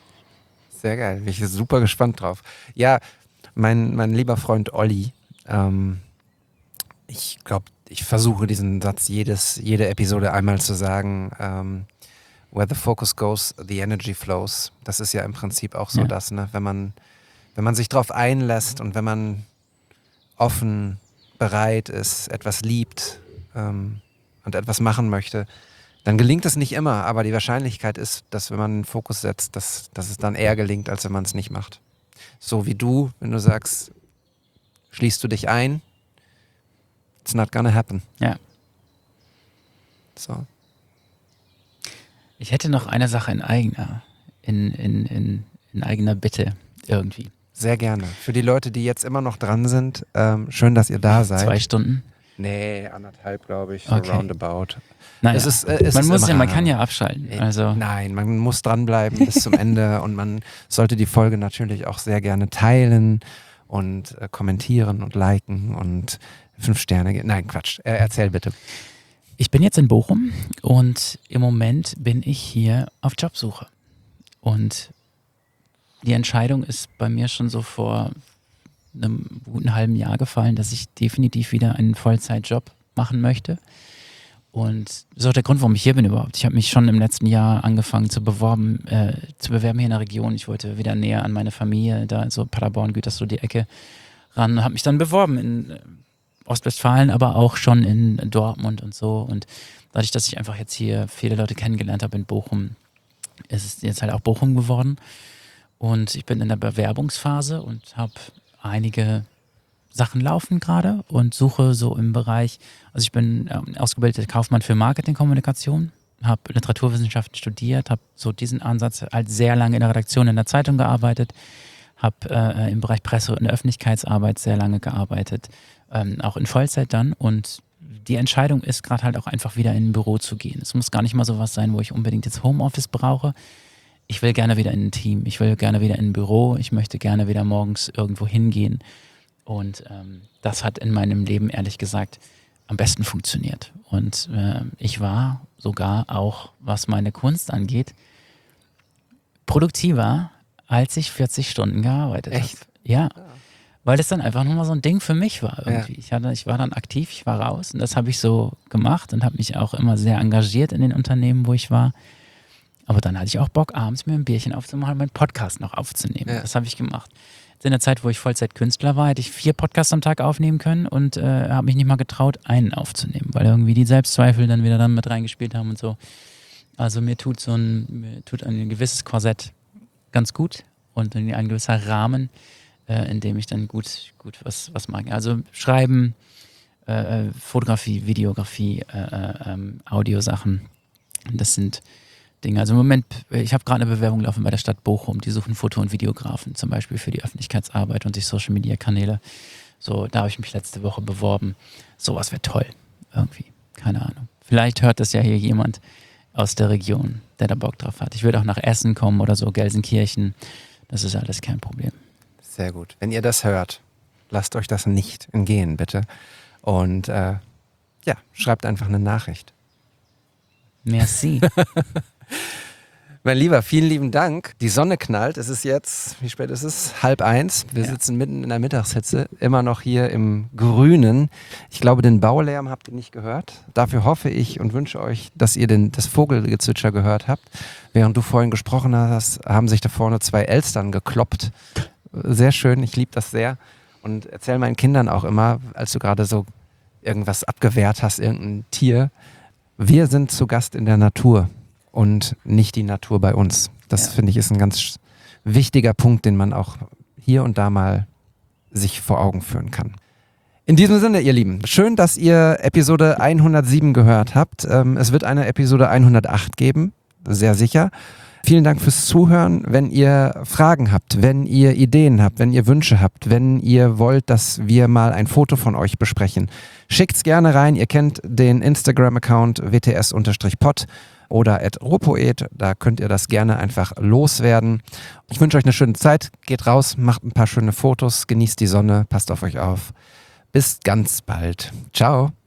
Sehr geil. Bin ich super gespannt drauf. Ja, mein, mein lieber Freund Olli, ähm, ich glaube, ich versuche diesen Satz jedes, jede Episode einmal zu sagen, ähm, where the focus goes, the energy flows. Das ist ja im Prinzip auch so Ja. das, ne? Wenn man, wenn man sich drauf einlässt und wenn man offen, bereit ist, etwas liebt ähm, und etwas machen möchte, dann gelingt es nicht immer, aber die Wahrscheinlichkeit ist, dass wenn man den Fokus setzt, dass, dass es dann eher gelingt, als wenn man es nicht macht. So wie du, wenn du sagst, schließt du dich ein, it's not gonna happen. Ja. So. Ich hätte noch eine Sache in eigener, in, in, in, in eigener Bitte irgendwie. Sehr gerne. Für die Leute, die jetzt immer noch dran sind, ähm, schön, dass ihr da seid. Zwei Stunden? Nee, anderthalb, glaube ich, so Okay. roundabout. Naja, Es ist, äh, es man, ist muss im ja, man Rahmen. kann ja abschalten. Also, Nein, man muss dranbleiben bis zum Ende und man sollte die Folge natürlich auch sehr gerne teilen und äh, kommentieren und liken und fünf Sterne geben. Nein, Quatsch. Äh, erzähl bitte. ich bin jetzt in Bochum und im Moment bin ich hier auf Jobsuche. Und die Entscheidung ist bei mir schon so vor einem guten halben Jahr gefallen, dass ich definitiv wieder einen Vollzeitjob machen möchte. Und das ist auch der Grund, warum ich hier bin überhaupt. Ich habe mich schon im letzten Jahr angefangen zu beworben, äh, zu bewerben hier in der Region. Ich wollte wieder näher an meine Familie, da so Paderborn, Gütersloh, die Ecke ran. Habe mich dann beworben in äh, Ostwestfalen, aber auch schon in Dortmund und so. Und dadurch, dass ich einfach jetzt hier viele Leute kennengelernt habe in Bochum, ist es jetzt halt auch Bochum geworden. Und ich bin in der Bewerbungsphase und habe einige Sachen laufen gerade und suche so im Bereich, also ich bin ähm, ausgebildeter Kaufmann für Marketingkommunikation, habe Literaturwissenschaften studiert, habe so diesen Ansatz halt sehr lange in der Redaktion in der Zeitung gearbeitet, habe äh, im Bereich Presse- und Öffentlichkeitsarbeit sehr lange gearbeitet, ähm, auch in Vollzeit dann. Und die Entscheidung ist gerade halt auch einfach wieder in ein Büro zu gehen. Es muss gar nicht mal sowas sein, wo ich unbedingt jetzt Homeoffice brauche. Ich will gerne wieder in ein Team, ich will gerne wieder in ein Büro, ich möchte gerne wieder morgens irgendwo hingehen. Und ähm, das hat in meinem Leben ehrlich gesagt am besten funktioniert. Und äh, ich war sogar auch, was meine Kunst angeht, produktiver, als ich vierzig Stunden gearbeitet habe. Echt? Ja, weil das dann einfach nochmal so ein Ding für mich war irgendwie. Ja. Ich, hatte, ich war dann aktiv, ich war raus und das habe ich so gemacht und habe mich auch immer sehr engagiert in den Unternehmen, wo ich war. Aber dann hatte ich auch Bock, abends mir ein Bierchen aufzumachen und meinen Podcast noch aufzunehmen. Ja. Das habe ich gemacht. In der Zeit, wo ich Vollzeitkünstler war, hätte ich vier Podcasts am Tag aufnehmen können und äh, habe mich nicht mal getraut, einen aufzunehmen, weil irgendwie die Selbstzweifel dann wieder dann mit reingespielt haben und so. Also mir tut so ein, mir tut ein gewisses Korsett ganz gut und ein gewisser Rahmen, äh, in dem ich dann gut, gut was, was mag. Also Schreiben, äh, Fotografie, Videografie, äh, äh, Audiosachen, das sind Dinge. Also im Moment, ich habe gerade eine Bewerbung laufen bei der Stadt Bochum, die suchen Foto- und Videografen zum Beispiel für die Öffentlichkeitsarbeit und die Social-Media-Kanäle. So, da habe ich mich letzte Woche beworben. Sowas wäre toll, irgendwie, keine Ahnung. Vielleicht hört das ja hier jemand aus der Region, der da Bock drauf hat. Ich würde auch nach Essen kommen oder so, Gelsenkirchen, das ist alles kein Problem. Sehr gut. Wenn ihr das hört, lasst euch das nicht entgehen, bitte. Und äh, ja, schreibt einfach eine Nachricht. Merci. Mein Lieber, vielen lieben Dank. Die Sonne knallt. Es ist jetzt, wie spät ist es? Halb eins. Wir Ja. sitzen mitten in der Mittagshitze, immer noch hier im Grünen. Ich glaube, den Baulärm habt ihr nicht gehört. Dafür hoffe ich und wünsche euch, dass ihr den, das Vogelgezwitscher gehört habt. Während du vorhin gesprochen hast, haben sich da vorne zwei Elstern gekloppt. Sehr schön, ich liebe das sehr. Und erzähl meinen Kindern auch immer, als du gerade so irgendwas abgewehrt hast, irgendein Tier, wir sind zu Gast in der Natur und nicht die Natur bei uns. Das Ja. finde ich ist ein ganz wichtiger Punkt, den man auch hier und da mal sich vor Augen führen kann. In diesem Sinne, ihr Lieben, schön, dass ihr Episode hundertsieben gehört habt. Ähm, es wird eine Episode hundertacht geben, sehr sicher. Vielen Dank fürs Zuhören. Wenn ihr Fragen habt, wenn ihr Ideen habt, wenn ihr Wünsche habt, wenn ihr wollt, dass wir mal ein Foto von euch besprechen, schickt's gerne rein. Ihr kennt den Instagram-Account w t s pod oder at rohpoet. Da könnt ihr das gerne einfach loswerden. Ich wünsche euch eine schöne Zeit. Geht raus, macht ein paar schöne Fotos, genießt die Sonne, passt auf euch auf. Bis ganz bald. Ciao.